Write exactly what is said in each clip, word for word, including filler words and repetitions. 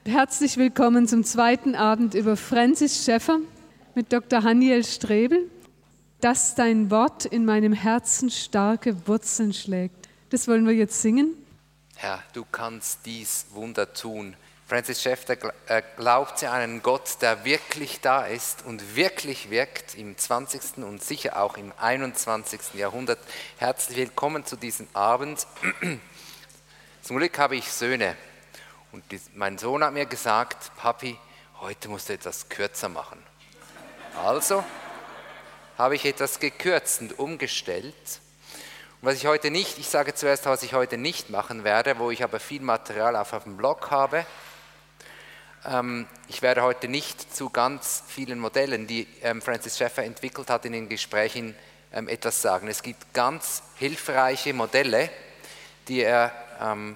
Herzlich willkommen zum zweiten Abend über Francis Schaeffer mit Doktor Haniel Strebel. Dass dein Wort in meinem Herzen starke Wurzeln schlägt. Das wollen wir jetzt singen. Herr, du kannst dies Wunder tun. Francis Schaeffer glaubt an einen Gott, der wirklich da ist und wirklich wirkt im zwanzigsten und sicher auch im einundzwanzigsten Jahrhundert. Herzlich willkommen zu diesem Abend. Zum Glück habe ich Söhne. Und mein Sohn hat mir gesagt, Papi, heute musst du etwas kürzer machen. Also habe ich etwas gekürzt und umgestellt. Und was ich heute nicht, ich sage zuerst, was ich heute nicht machen werde, wo ich aber viel Material auf dem Blog habe. Ähm, ich werde heute nicht zu ganz vielen Modellen, die ähm, Francis Schaeffer entwickelt hat, in den Gesprächen ähm, etwas sagen. Es gibt ganz hilfreiche Modelle, die er ähm,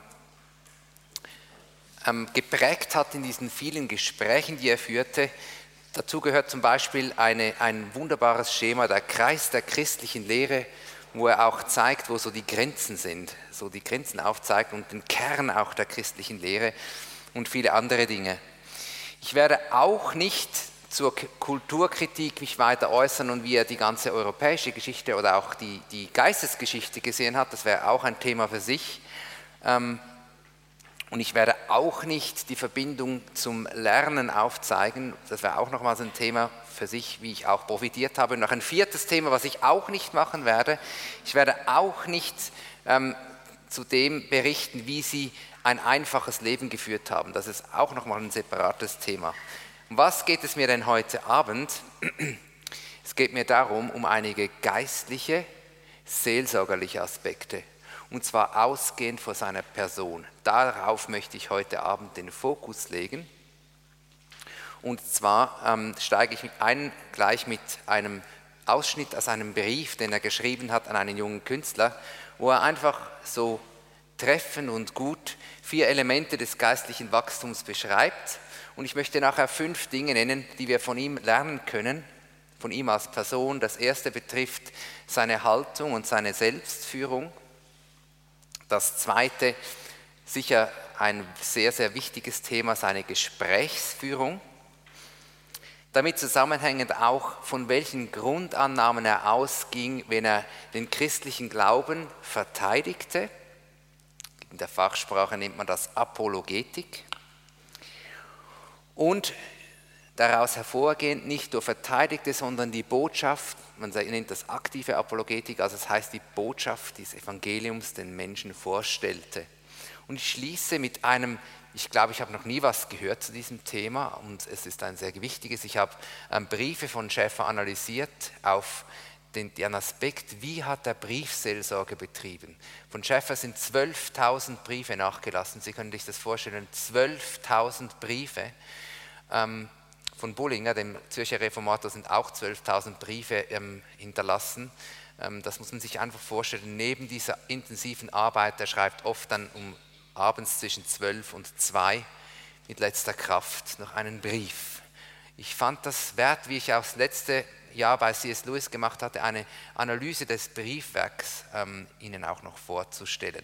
geprägt hat in diesen vielen Gesprächen, die er führte. Dazu gehört zum Beispiel eine, ein wunderbares Schema, der Kreis der christlichen Lehre, wo er auch zeigt, wo so die Grenzen sind, so die Grenzen aufzeigt und den Kern auch der christlichen Lehre und viele andere Dinge. Ich werde auch nicht zur Kulturkritik mich weiter äußern und wie er die ganze europäische Geschichte oder auch die, die Geistesgeschichte gesehen hat, das wäre auch ein Thema für sich. Ähm, Und ich werde auch nicht die Verbindung zum Lernen aufzeigen. Das wäre auch nochmals ein Thema für sich, wie ich auch profitiert habe. Und noch ein viertes Thema, was ich auch nicht machen werde. Ich werde auch nicht ähm, zu dem berichten, wie Sie ein einfaches Leben geführt haben. Das ist auch nochmal ein separates Thema. Um was geht es mir denn heute Abend? Es geht mir darum, um einige geistliche, seelsorgerliche Aspekte. Und zwar ausgehend von seiner Person. Darauf möchte ich heute Abend den Fokus legen. Und zwar ähm, steige ich ein gleich mit einem Ausschnitt aus einem Brief, den er geschrieben hat an einen jungen Künstler, wo er einfach so treffend und gut vier Elemente des geistlichen Wachstums beschreibt. Und ich möchte nachher fünf Dinge nennen, die wir von ihm lernen können, von ihm als Person. Das erste betrifft seine Haltung und seine Selbstführung. Das zweite, sicher ein sehr, sehr wichtiges Thema, seine Gesprächsführung. Damit zusammenhängend auch, von welchen Grundannahmen er ausging, wenn er den christlichen Glauben verteidigte. In der Fachsprache nennt man das Apologetik. Und daraus hervorgehend nicht nur verteidigte, sondern die Botschaft, man nennt das aktive Apologetik, also das heißt die Botschaft des Evangeliums den Menschen vorstellte. Und ich schließe mit einem, ich glaube, ich habe noch nie was gehört zu diesem Thema und es ist ein sehr wichtiges. Ich habe ähm, Briefe von Schaeffer analysiert auf den, den Aspekt, wie hat er Briefseelsorge betrieben. Von Schaeffer sind zwölftausend Briefe nachgelassen, Sie können sich das vorstellen, zwölftausend Briefe. Ähm, Von Bullinger, dem Zürcher Reformator, sind auch zwölftausend Briefe ähm, hinterlassen. Ähm, das muss man sich einfach vorstellen. Neben dieser intensiven Arbeit, er schreibt oft dann um abends zwischen zwölf und zwei mit letzter Kraft noch einen Brief. Ich fand das wert, wie ich auch das letzte Jahr bei C S Lewis gemacht hatte, eine Analyse des Briefwerks ähm, Ihnen auch noch vorzustellen.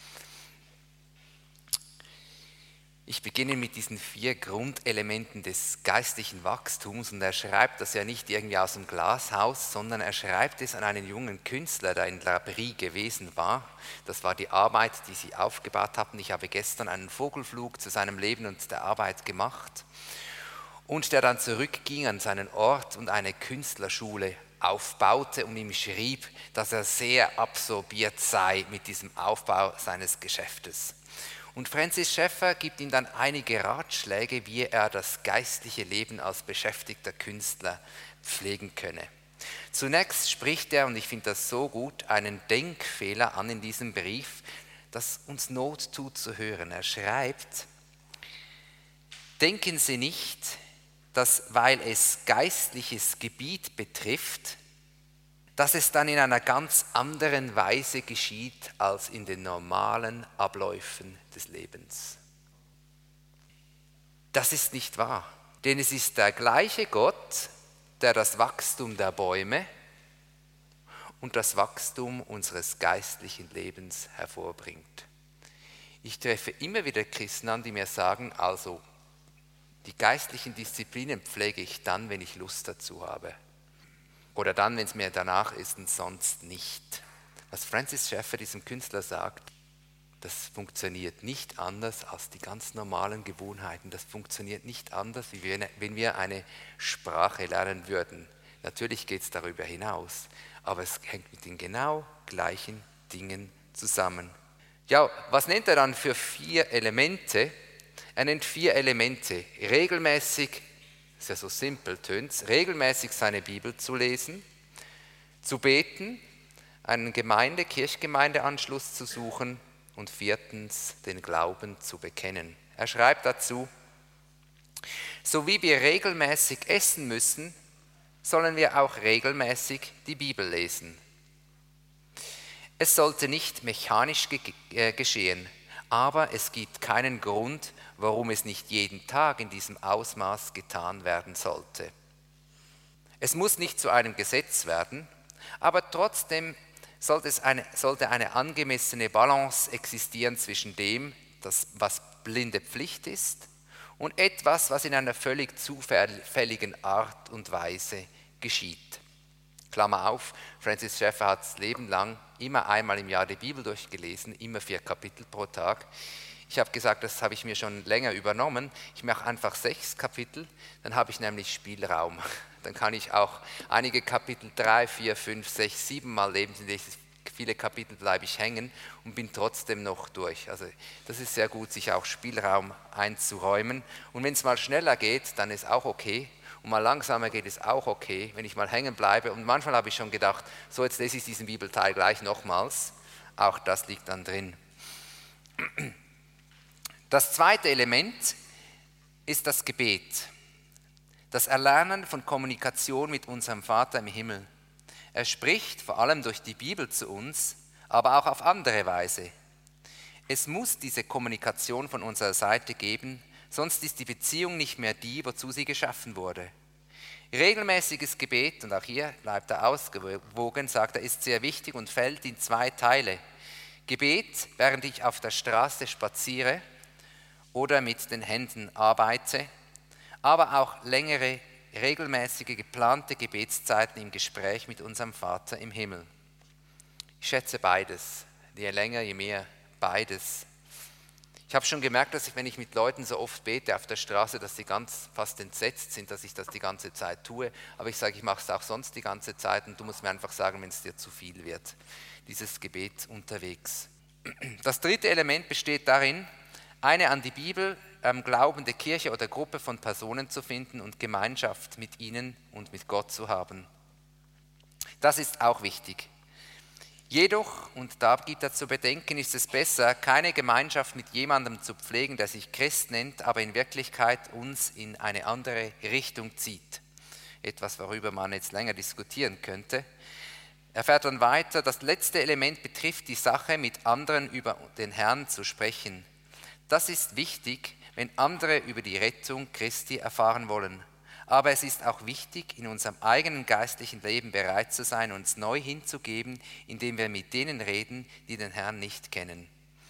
Ich beginne mit diesen vier Grundelementen des geistlichen Wachstums und er schreibt das ja nicht irgendwie aus dem Glashaus, sondern er schreibt es an einen jungen Künstler, der in La Brie gewesen war. Das war die Arbeit, die sie aufgebaut hatten. Ich habe gestern einen Vogelflug zu seinem Leben und der Arbeit gemacht und der dann zurückging an seinen Ort und eine Künstlerschule aufbaute und ihm schrieb, dass er sehr absorbiert sei mit diesem Aufbau seines Geschäftes. Und Francis Schaeffer gibt ihm dann einige Ratschläge, wie er das geistliche Leben als beschäftigter Künstler pflegen könne. Zunächst spricht er, und ich finde das so gut, einen Denkfehler an in diesem Brief, das uns Not tut zu hören. Er schreibt: Denken Sie nicht, dass, weil es geistliches Gebiet betrifft, dass es dann in einer ganz anderen Weise geschieht als in den normalen Abläufen des Lebens. Das ist nicht wahr, denn es ist der gleiche Gott, der das Wachstum der Bäume und das Wachstum unseres geistlichen Lebens hervorbringt. Ich treffe immer wieder Christen an, die mir sagen, also Die geistlichen Disziplinen pflege ich dann, wenn ich Lust dazu habe. Oder dann, wenn es mir danach ist und sonst nicht. Was Francis Schaeffer diesem Künstler sagt, das funktioniert nicht anders als die ganz normalen Gewohnheiten. Das funktioniert nicht anders, wie wenn wir eine Sprache lernen würden. Natürlich geht es darüber hinaus, aber es hängt mit den genau gleichen Dingen zusammen. Ja, was nennt er dann für vier Elemente? Er nennt vier Elemente. Regelmäßig, ist ja so simpel, tönt's, regelmäßig seine Bibel zu lesen, zu beten, einen Gemeinde-, Kirchgemeindeanschluss zu suchen und viertens den Glauben zu bekennen. Er schreibt dazu, so wie wir regelmäßig essen müssen, sollen wir auch regelmäßig die Bibel lesen. Es sollte nicht mechanisch ge- äh, geschehen, aber es gibt keinen Grund, warum es nicht jeden Tag in diesem Ausmaß getan werden sollte. Es muss nicht zu einem Gesetz werden, aber trotzdem sollte, es eine, sollte eine angemessene Balance existieren zwischen dem, das, was blinde Pflicht ist, und etwas, was in einer völlig zufälligen Art und Weise geschieht. Klammer auf, Francis Schaeffer hat das Leben lang immer einmal im Jahr die Bibel durchgelesen, immer vier Kapitel pro Tag. Ich habe gesagt, das habe ich mir schon länger übernommen. Ich mache einfach sechs Kapitel, dann habe ich nämlich Spielraum. Dann kann ich auch einige Kapitel drei, vier, fünf, sechs, sieben Mal lesen. In viele Kapitel bleibe ich hängen und bin trotzdem noch durch. Also das ist sehr gut, sich auch Spielraum einzuräumen. Und wenn es mal schneller geht, dann ist auch okay. Und mal langsamer geht es auch okay, wenn ich mal hängen bleibe. Und manchmal habe ich schon gedacht, so jetzt lese ich diesen Bibelteil gleich nochmals. Auch das liegt dann drin. Das zweite Element ist das Gebet. Das Erlernen von Kommunikation mit unserem Vater im Himmel. Er spricht vor allem durch die Bibel zu uns, aber auch auf andere Weise. Es muss diese Kommunikation von unserer Seite geben, sonst ist die Beziehung nicht mehr die, wozu sie geschaffen wurde. Regelmäßiges Gebet, und auch hier bleibt er ausgewogen, sagt er, ist sehr wichtig und fällt in zwei Teile. Gebet, während ich auf der Straße spaziere oder mit den Händen arbeite, aber auch längere, regelmäßige, geplante Gebetszeiten im Gespräch mit unserem Vater im Himmel. Ich schätze beides, je länger, je mehr beides. Ich habe schon gemerkt, dass ich, wenn ich mit Leuten so oft bete auf der Straße, dass sie ganz fast entsetzt sind, dass ich das die ganze Zeit tue. Aber ich sage, ich mache es auch sonst die ganze Zeit und du musst mir einfach sagen, wenn es dir zu viel wird, dieses Gebet unterwegs. Das dritte Element besteht darin, eine an die Bibel ähm, glaubende Kirche oder Gruppe von Personen zu finden und Gemeinschaft mit ihnen und mit Gott zu haben. Das ist auch wichtig. Jedoch, und da gibt er zu bedenken, ist es besser, keine Gemeinschaft mit jemandem zu pflegen, der sich Christ nennt, aber in Wirklichkeit uns in eine andere Richtung zieht. Etwas, worüber man jetzt länger diskutieren könnte. Er fährt dann weiter, das letzte Element betrifft die Sache, mit anderen über den Herrn zu sprechen. Das ist wichtig, wenn andere über die Rettung Christi erfahren wollen. Aber es ist auch wichtig, in unserem eigenen geistlichen Leben bereit zu sein, uns neu hinzugeben, indem wir mit denen reden, die den Herrn nicht kennen.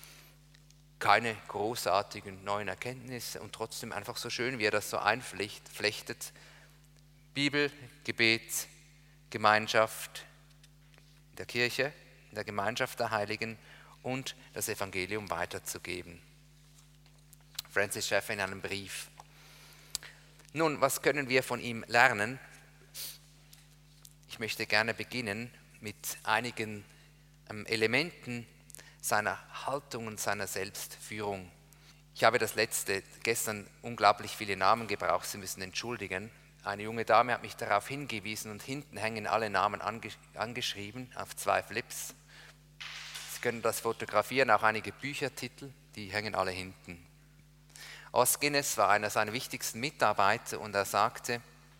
Keine großartigen neuen Erkenntnisse und trotzdem einfach so schön, wie er das so einflechtet. Bibel, Gebet, Gemeinschaft in der Kirche, in der Gemeinschaft der Heiligen und das Evangelium weiterzugeben. Francis Schaeffer in einem Brief. Nun, was können wir von ihm lernen? Ich möchte gerne beginnen mit einigen ähm, Elementen seiner Haltung und seiner Selbstführung. Ich habe das letzte, gestern unglaublich viele Namen gebraucht, Sie müssen entschuldigen. Eine junge Dame hat mich darauf hingewiesen und hinten hängen alle Namen ange- angeschrieben auf zwei Flips. Sie können das fotografieren, auch einige Büchertitel, die hängen alle hinten. Os Guinness war einer seiner wichtigsten Mitarbeiter und er sagte,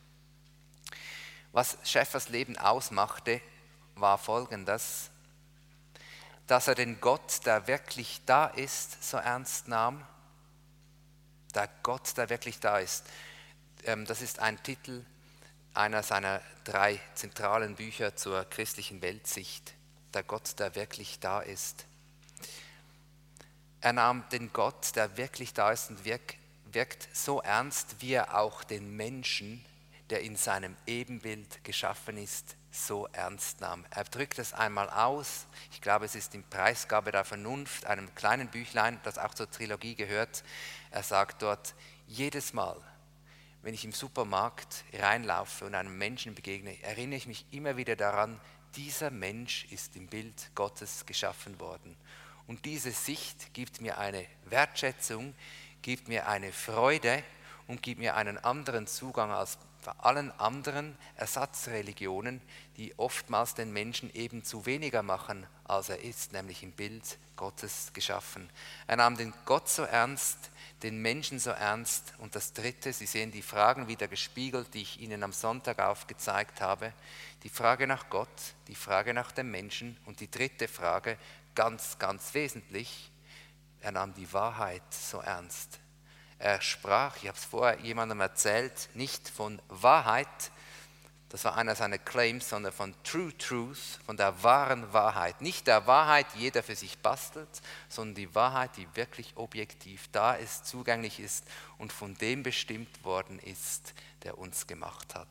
was Schaeffers Leben ausmachte, war Folgendes, dass er den Gott, der wirklich da ist, so ernst nahm. Der Gott, der wirklich da ist. Das ist ein Titel einer seiner drei zentralen Bücher zur christlichen Weltsicht. Der Gott, der wirklich da ist. Er nahm den Gott, der wirklich da ist und wirkt so ernst, wie er auch den Menschen, der in seinem Ebenbild geschaffen ist, so ernst nahm. Er drückt es einmal aus, ich glaube, es ist in Preisgabe der Vernunft, einem kleinen Büchlein, das auch zur Trilogie gehört. Er sagt dort, jedes Mal, wenn ich im Supermarkt reinlaufe und einem Menschen begegne, erinnere ich mich immer wieder daran, dieser Mensch ist im Bild Gottes geschaffen worden. Und diese Sicht gibt mir eine Wertschätzung, gibt mir eine Freude und gibt mir einen anderen Zugang als bei allen anderen Ersatzreligionen, die oftmals den Menschen eben zu weniger machen, als er ist, nämlich im Bild Gottes geschaffen. Er nahm den Gott so ernst, den Menschen so ernst. Und das Dritte, Sie sehen die Fragen wieder gespiegelt, die ich Ihnen am Sonntag aufgezeigt habe. Die Frage nach Gott, die Frage nach dem Menschen und die dritte Frage, ganz, ganz wesentlich, er nahm die Wahrheit so ernst. Er sprach, ich habe es vorher jemandem erzählt, nicht von Wahrheit, das war einer seiner Claims, sondern von True Truth, von der wahren Wahrheit. Nicht der Wahrheit, die jeder für sich bastelt, sondern die Wahrheit, die wirklich objektiv da ist, zugänglich ist und von dem bestimmt worden ist, der uns gemacht hat.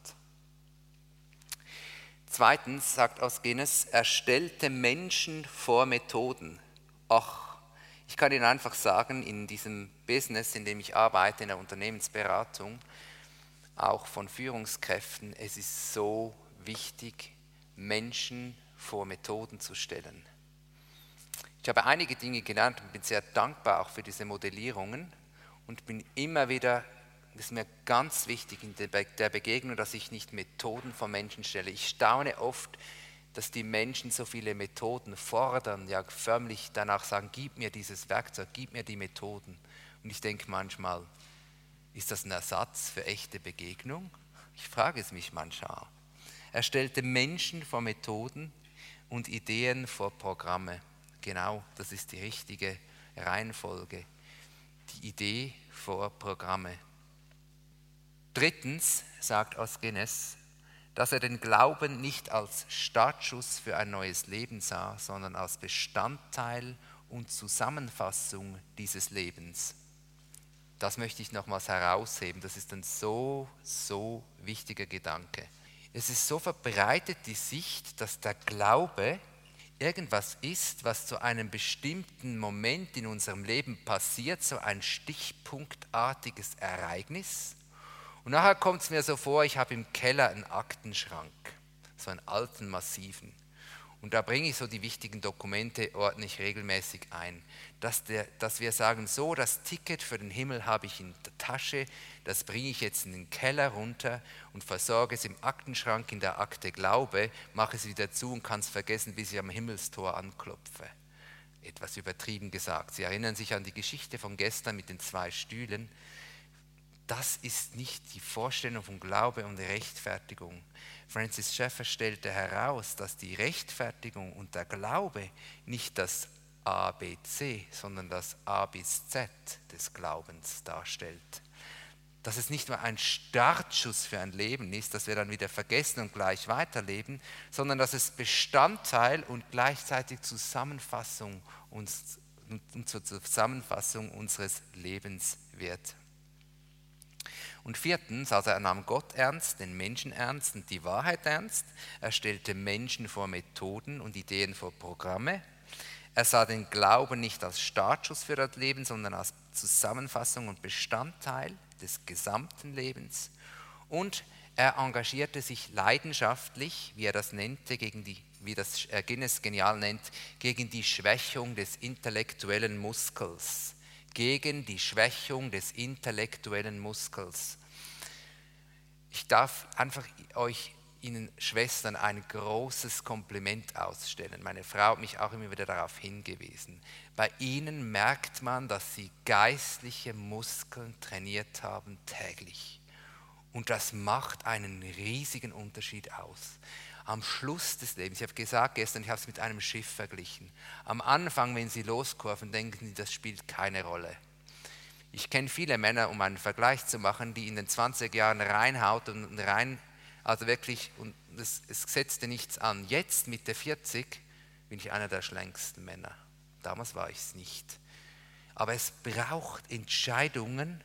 Zweitens sagt Origenes, er stellte Menschen vor Methoden. Ach, ich kann Ihnen einfach sagen, in diesem Business, in dem ich arbeite, in der Unternehmensberatung, auch von Führungskräften, es ist so wichtig, Menschen vor Methoden zu stellen. Ich habe einige Dinge gelernt und bin sehr dankbar auch für diese Modellierungen und bin immer wieder, das ist mir ganz wichtig in der Begegnung, dass ich nicht Methoden von Menschen stelle. Ich staune oft, dass die Menschen so viele Methoden fordern, ja förmlich danach sagen, gib mir dieses Werkzeug, gib mir die Methoden. Und ich denke manchmal, ist das ein Ersatz für echte Begegnung? Ich frage es mich manchmal. Er stellte Menschen vor Methoden und Ideen vor Programme. Genau, das ist die richtige Reihenfolge. Die Idee vor Programme. Drittens sagt Origenes, dass er den Glauben nicht als Startschuss für ein neues Leben sah, sondern als Bestandteil und Zusammenfassung dieses Lebens. Das möchte ich nochmals herausheben. Das ist ein so, so wichtiger Gedanke. Es ist so verbreitet die Sicht, dass der Glaube irgendwas ist, was zu einem bestimmten Moment in unserem Leben passiert, so ein stichpunktartiges Ereignis. Und nachher kommt es mir so vor, ich habe im Keller einen Aktenschrank, so einen alten, massiven. Und da bringe ich so die wichtigen Dokumente, ordne ich regelmäßig ein. Dass, der, dass wir sagen, so, das Ticket für den Himmel habe ich in der Tasche, das bringe ich jetzt in den Keller runter und versorge es im Aktenschrank in der Akte Glaube, mache es wieder zu und kann es vergessen, bis ich am Himmelstor anklopfe. Etwas übertrieben gesagt. Sie erinnern sich an die Geschichte von gestern mit den zwei Stühlen. Das ist nicht die Vorstellung von Glaube und Rechtfertigung. Francis Schaeffer stellte heraus, dass die Rechtfertigung und der Glaube nicht das A B C, sondern das A bis Z des Glaubens darstellt. Dass es nicht nur ein Startschuss für ein Leben ist, das wir dann wieder vergessen und gleich weiterleben, sondern dass es Bestandteil und gleichzeitig Zusammenfassung uns, und zur Zusammenfassung unseres Lebens wird. Und viertens, also er nahm Gott ernst, den Menschen ernst und die Wahrheit ernst. Er stellte Menschen vor Methoden und Ideen vor Programme. Er sah den Glauben nicht als Startschuss für das Leben, sondern als Zusammenfassung und Bestandteil des gesamten Lebens. Und er engagierte sich leidenschaftlich, wie er das nannte, gegen die, wie das Guinness genial nennt, gegen die Schwächung des intellektuellen Muskels. Gegen die Schwächung des intellektuellen Muskels. Ich darf einfach euch, Ihnen Schwestern, ein großes Kompliment ausstellen. Meine Frau hat mich auch immer wieder darauf hingewiesen. Bei Ihnen merkt man, dass Sie geistliche Muskeln trainiert haben täglich. Und das macht einen riesigen Unterschied aus. Am Schluss des Lebens, ich habe gesagt gestern, ich habe es mit einem Schiff verglichen. Am Anfang, wenn Sie loskurven, denken Sie, das spielt keine Rolle. Ich kenne viele Männer, um einen Vergleich zu machen, die in den zwanzig Jahren reinhaut und rein, also wirklich, und es, es setzte nichts an. Jetzt mit der vierzig bin ich einer der schlänksten Männer. Damals war ich es nicht. Aber es braucht Entscheidungen,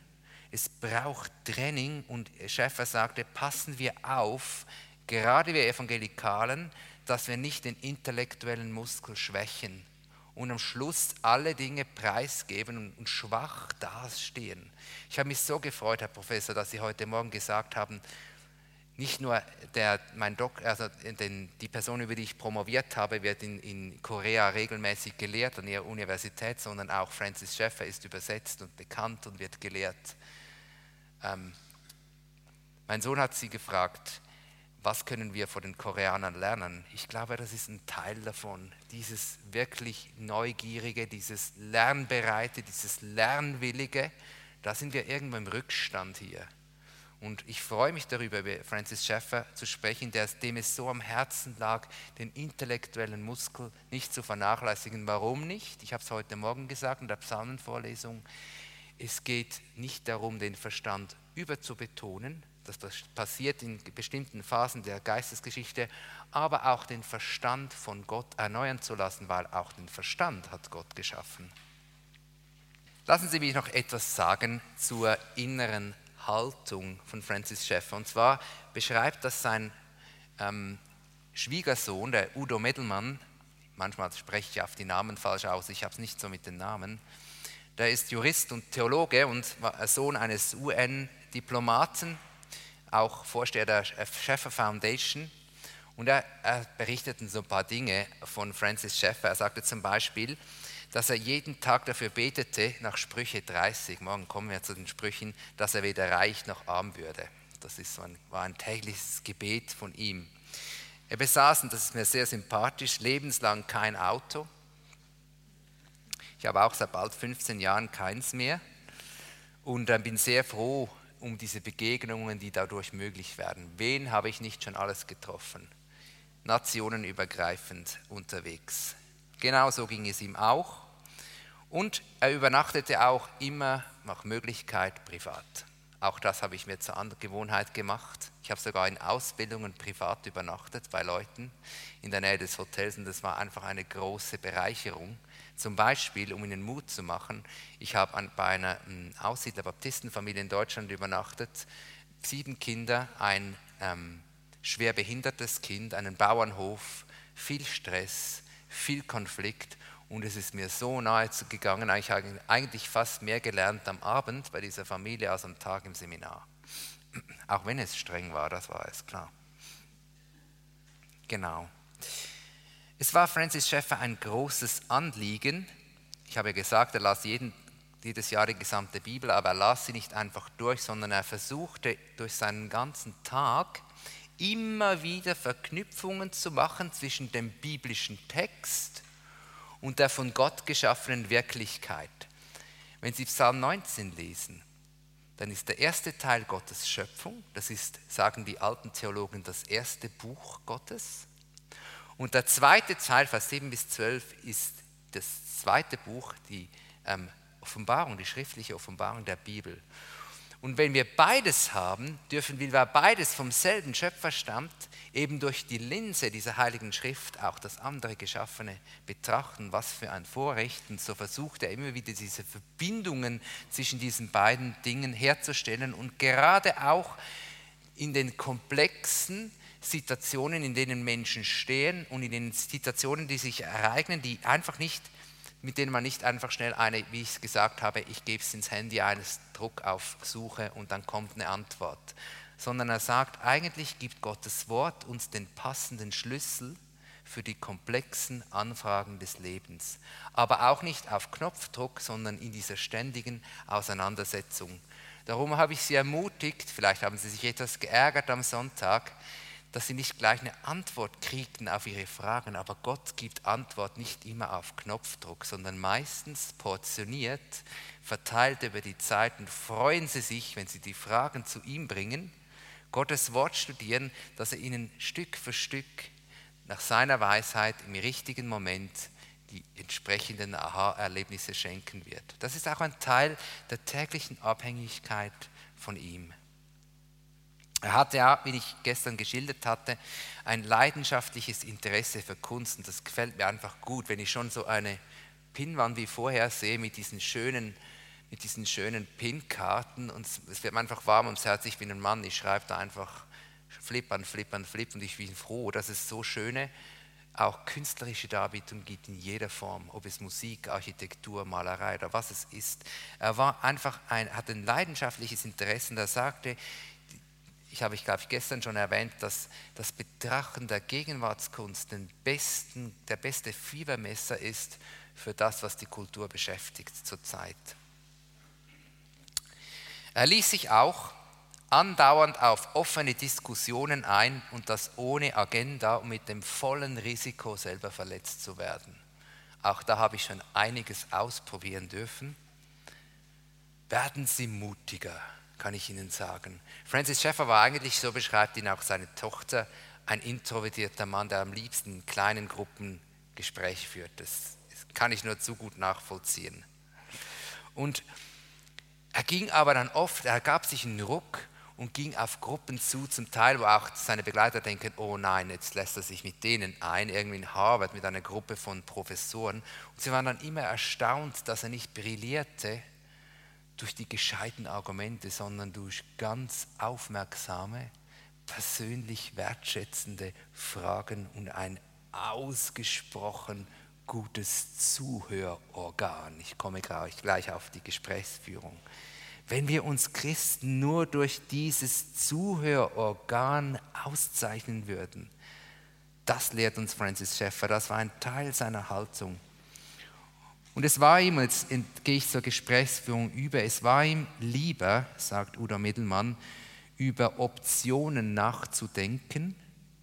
Es braucht Training und Schäffer sagte, passen wir auf, gerade wir Evangelikalen, dass wir nicht den intellektuellen Muskel schwächen und am Schluss alle Dinge preisgeben und schwach dastehen. Ich habe mich so gefreut, Herr Professor, dass Sie heute Morgen gesagt haben, nicht nur der, mein Doc, also den, die Person, über die ich promoviert habe, wird in, in Korea regelmäßig gelehrt an ihrer Universität, sondern auch Francis Schaeffer ist übersetzt und bekannt und wird gelehrt. Ähm, mein Sohn hat sie gefragt, was können wir von den Koreanern lernen? Ich glaube, das ist ein Teil davon, dieses wirklich Neugierige, dieses Lernbereite, dieses Lernwillige, da sind wir irgendwo im Rückstand hier. Und ich freue mich darüber, über Francis Schaeffer zu sprechen, der, dem es so am Herzen lag, den intellektuellen Muskel nicht zu vernachlässigen. Warum nicht? Ich habe es heute Morgen gesagt in der Psalmenvorlesung. Es geht nicht darum, den Verstand überzubetonen, das passiert in bestimmten Phasen der Geistesgeschichte, aber auch den Verstand von Gott erneuern zu lassen, weil auch den Verstand hat Gott geschaffen. Lassen Sie mich noch etwas sagen zur inneren Haltung von Francis Schaeffer. Und zwar beschreibt das sein ähm, Schwiegersohn, der Udo Meddelmann, manchmal spreche ich auf die Namen falsch aus, ich habe es nicht so mit den Namen, der ist Jurist und Theologe und war Sohn eines U N-Diplomaten, auch Vorsteher der Schaeffer Foundation. Und er, er berichtete so ein paar Dinge von Francis Schaeffer. Er sagte zum Beispiel, dass er jeden Tag dafür betete, nach Sprüche dreißig, morgen kommen wir zu den Sprüchen, dass er weder reich noch arm würde. Das ist so ein, war ein tägliches Gebet von ihm. Er besaß, und das ist mir sehr sympathisch, lebenslang kein Auto. Ich habe auch seit bald fünfzehn Jahren keins mehr und äh, bin sehr froh um diese Begegnungen, die dadurch möglich werden. Wen habe ich nicht schon alles getroffen? Nationenübergreifend unterwegs. Genauso ging es ihm auch. Und er übernachtete auch immer nach Möglichkeit privat. Auch das habe ich mir zur Gewohnheit gemacht. Ich habe sogar in Ausbildungen privat übernachtet bei Leuten in der Nähe des Hotels und das war einfach eine große Bereicherung. Zum Beispiel, um ihnen Mut zu machen, ich habe an, bei einer Aussiedler-Baptistenfamilie in Deutschland übernachtet, sieben Kinder, ein ähm, schwer behindertes Kind, einen Bauernhof, viel Stress, viel Konflikt und es ist mir so nahe gegangen, ich habe eigentlich fast mehr gelernt am Abend bei dieser Familie als am Tag im Seminar. Auch wenn es streng war, das war es, klar. Genau. Es war Francis Schaeffer ein großes Anliegen. Ich habe ja gesagt, er las jeden, jedes Jahr die gesamte Bibel, aber er las sie nicht einfach durch, sondern er versuchte durch seinen ganzen Tag immer wieder Verknüpfungen zu machen zwischen dem biblischen Text und der von Gott geschaffenen Wirklichkeit. Wenn Sie Psalm neunzehn lesen, dann ist der erste Teil Gottes Schöpfung, das ist, sagen die alten Theologen, das erste Buch Gottes. Und der zweite Teil, Vers sieben bis zwölf, ist das zweite Buch, die ähm, Offenbarung, die schriftliche Offenbarung der Bibel. Und wenn wir beides haben, dürfen wir, weil beides vom selben Schöpfer stammt, eben durch die Linse dieser Heiligen Schrift auch das andere Geschaffene betrachten. Was für ein Vorrecht. Und so versucht er immer wieder diese Verbindungen zwischen diesen beiden Dingen herzustellen und gerade auch in den komplexen Situationen, in denen Menschen stehen und in den Situationen, die sich ereignen, die einfach nicht, mit denen man nicht einfach schnell eine, wie ich es gesagt habe, ich gebe es ins Handy, einen Druck auf Suche und dann kommt eine Antwort. Sondern er sagt, eigentlich gibt Gottes Wort uns den passenden Schlüssel für die komplexen Anfragen des Lebens. Aber auch nicht auf Knopfdruck, sondern in dieser ständigen Auseinandersetzung. Darum habe ich Sie ermutigt, vielleicht haben Sie sich etwas geärgert am Sonntag, dass sie nicht gleich eine Antwort kriegten auf ihre Fragen, aber Gott gibt Antwort nicht immer auf Knopfdruck, sondern meistens portioniert, verteilt über die Zeit und freuen Sie sich, wenn Sie die Fragen zu ihm bringen, Gottes Wort studieren, dass er ihnen Stück für Stück nach seiner Weisheit im richtigen Moment die entsprechenden Aha-Erlebnisse schenken wird. Das ist auch ein Teil der täglichen Abhängigkeit von ihm. Er hatte ja, wie ich gestern geschildert hatte, ein leidenschaftliches Interesse für Kunst und das gefällt mir einfach gut, wenn ich schon so eine Pinnwand wie vorher sehe mit diesen schönen mit diesen schönen Pinkarten und es wird mir einfach warm ums Herz. Ich bin ein Mann, ich schreibe da einfach Flip an Flip an Flip und ich bin froh, dass es so schöne, auch künstlerische Darbietungen gibt in jeder Form, ob es Musik, Architektur, Malerei oder was es ist. Er war einfach ein, hat ein leidenschaftliches Interesse und er sagte, ich habe ich glaube ich gestern schon erwähnt, dass das Betrachten der Gegenwartskunst den besten, der beste Fiebermesser ist für das, was die Kultur beschäftigt zurzeit. Er ließ sich auch andauernd auf offene Diskussionen ein und das ohne Agenda und mit dem vollen Risiko, selber verletzt zu werden. Auch da habe ich schon einiges ausprobieren dürfen. Werden Sie mutiger, kann ich Ihnen sagen. Francis Schaeffer war eigentlich, so beschreibt ihn auch seine Tochter, ein introvertierter Mann, der am liebsten in kleinen Gruppen Gespräch führt. Das kann ich nur zu gut nachvollziehen. Und er ging aber dann oft, er gab sich einen Ruck und ging auf Gruppen zu, zum Teil, wo auch seine Begleiter denken, oh nein, jetzt lässt er sich mit denen ein, irgendwie in Harvard mit einer Gruppe von Professoren. Und sie waren dann immer erstaunt, dass er nicht brillierte durch die gescheiten Argumente, sondern durch ganz aufmerksame, persönlich wertschätzende Fragen und ein ausgesprochen gutes Zuhörorgan. Ich komme gleich auf die Gesprächsführung. Wenn wir uns Christen nur durch dieses Zuhörorgan auszeichnen würden, das lehrt uns Francis Schaeffer, das war ein Teil seiner Haltung. Und es war ihm, jetzt gehe ich zur Gesprächsführung über, es war ihm lieber, sagt Udo Middelmann, über Optionen nachzudenken,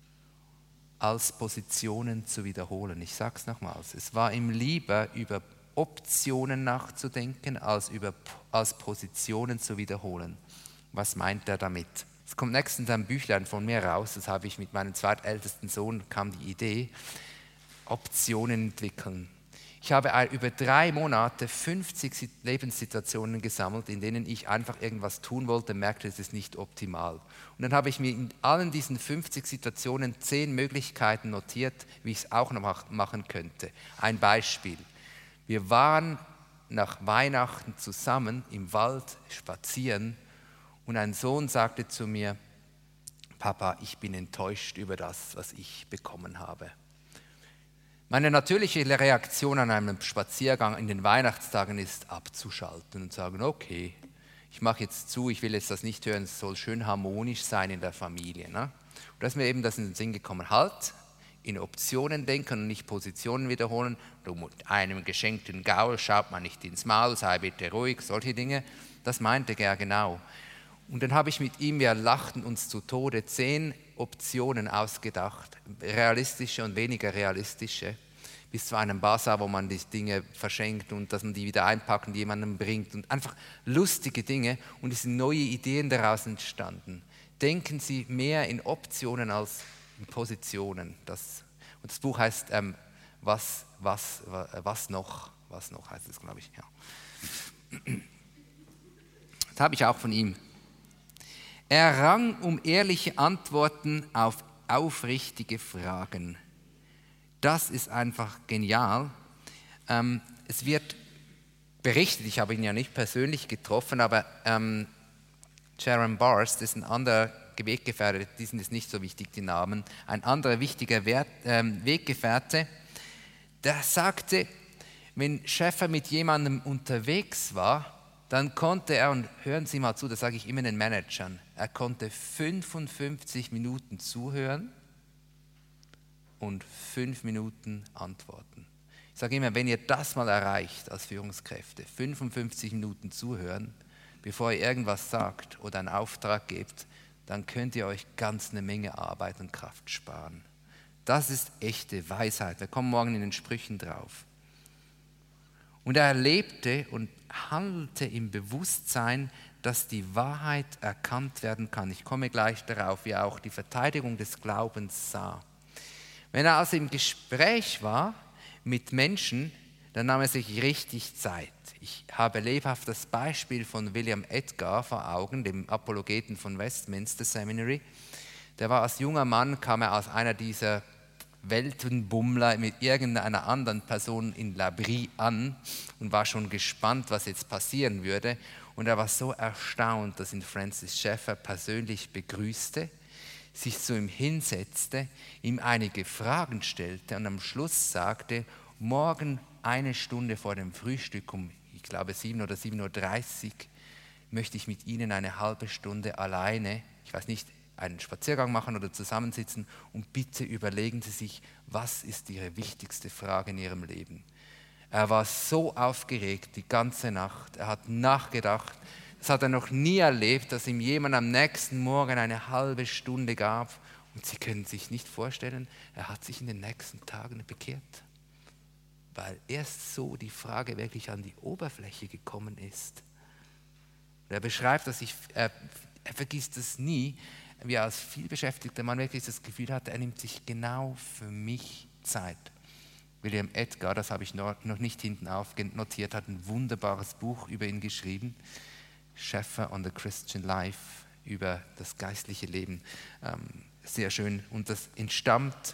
als Positionen zu wiederholen. Ich sage es nochmals, es war ihm lieber, über Optionen nachzudenken, als, über, als Positionen zu wiederholen. Was meint er damit? Es kommt nächstens ein Büchlein von mir raus, das habe ich mit meinem zweitältesten Sohn, kam die Idee, Optionen entwickeln. Ich habe über drei Monate fünfzig Lebenssituationen gesammelt, in denen ich einfach irgendwas tun wollte, merkte, es ist nicht optimal. Und dann habe ich mir in allen diesen fünfzig Situationen zehn Möglichkeiten notiert, wie ich es auch noch machen könnte. Ein Beispiel. Wir waren nach Weihnachten zusammen im Wald spazieren und ein Sohn sagte zu mir, Papa, ich bin enttäuscht über das, was ich bekommen habe. Meine natürliche Reaktion an einem Spaziergang in den Weihnachtstagen ist abzuschalten und sagen, okay, ich mache jetzt zu, ich will jetzt das nicht hören, es soll schön harmonisch sein in der Familie. Ne? Und da ist mir eben das in den Sinn gekommen, halt, in Optionen denken und nicht Positionen wiederholen. Du mit einem geschenkten Gaul schaut man nicht ins Maul, sei bitte ruhig, solche Dinge. Das meinte er genau. Und dann habe ich mit ihm, wir lachten uns zu Tode, zehn Optionen ausgedacht, realistische und weniger realistische, bis zu einem Basar, wo man die Dinge verschenkt und dass man die wieder einpackt und jemandem bringt und einfach lustige Dinge und es sind neue Ideen daraus entstanden. Denken Sie mehr in Optionen als in Positionen. Das, und das Buch heißt ähm, was, was, was noch, was noch heißt es, glaube ich. Ja. Das habe ich auch von ihm. Er rang um ehrliche Antworten auf aufrichtige Fragen. Das ist einfach genial. Ähm, es wird berichtet, ich habe ihn ja nicht persönlich getroffen, aber ähm, Sharon Bars, das ist ein anderer Weggefährte, die sind jetzt nicht so wichtig, die Namen, ein anderer wichtiger Wert, ähm, Weggefährte, der sagte, wenn Schaeffer mit jemandem unterwegs war, dann konnte er, und hören Sie mal zu, das sage ich immer den Managern, er konnte fünfundfünfzig Minuten zuhören und fünf Minuten antworten. Ich sage immer, wenn ihr das mal erreicht als Führungskräfte, fünfundfünfzig Minuten zuhören, bevor ihr irgendwas sagt oder einen Auftrag gebt, dann könnt ihr euch ganz eine Menge Arbeit und Kraft sparen. Das ist echte Weisheit. Wir kommen morgen in den Sprüchen drauf. Und er lebte und handelte im Bewusstsein, dass die Wahrheit erkannt werden kann. Ich komme gleich darauf, wie er auch die Verteidigung des Glaubens sah. Wenn er also im Gespräch war mit Menschen, dann nahm er sich richtig Zeit. Ich habe lebhaft das Beispiel von William Edgar vor Augen, dem Apologeten von Westminster Seminary. Der war als junger Mann, kam er aus einer dieser Weltenbummler mit irgendeiner anderen Person in L'Abri an und war schon gespannt, was jetzt passieren würde. Und er war so erstaunt, dass ihn Francis Schaeffer persönlich begrüßte, sich zu ihm hinsetzte, ihm einige Fragen stellte und am Schluss sagte, morgen eine Stunde vor dem Frühstück um, ich glaube, sieben oder sieben Uhr dreißig, möchte ich mit Ihnen eine halbe Stunde alleine, ich weiß nicht, einen Spaziergang machen oder zusammensitzen und bitte überlegen Sie sich, was ist Ihre wichtigste Frage in Ihrem Leben. Er war so aufgeregt die ganze Nacht, er hat nachgedacht, das hat er noch nie erlebt, dass ihm jemand am nächsten Morgen eine halbe Stunde gab und Sie können sich nicht vorstellen, er hat sich in den nächsten Tagen bekehrt, weil erst so die Frage wirklich an die Oberfläche gekommen ist. Er beschreibt, dass ich, er, er vergisst es nie, wie er als vielbeschäftigter Mann wirklich das Gefühl hatte, er nimmt sich genau für mich Zeit. William Edgar, das habe ich noch, noch nicht hinten aufnotiert, hat ein wunderbares Buch über ihn geschrieben, Schaeffer on the Christian Life, über das geistliche Leben. Ähm, sehr schön. Und das entstammt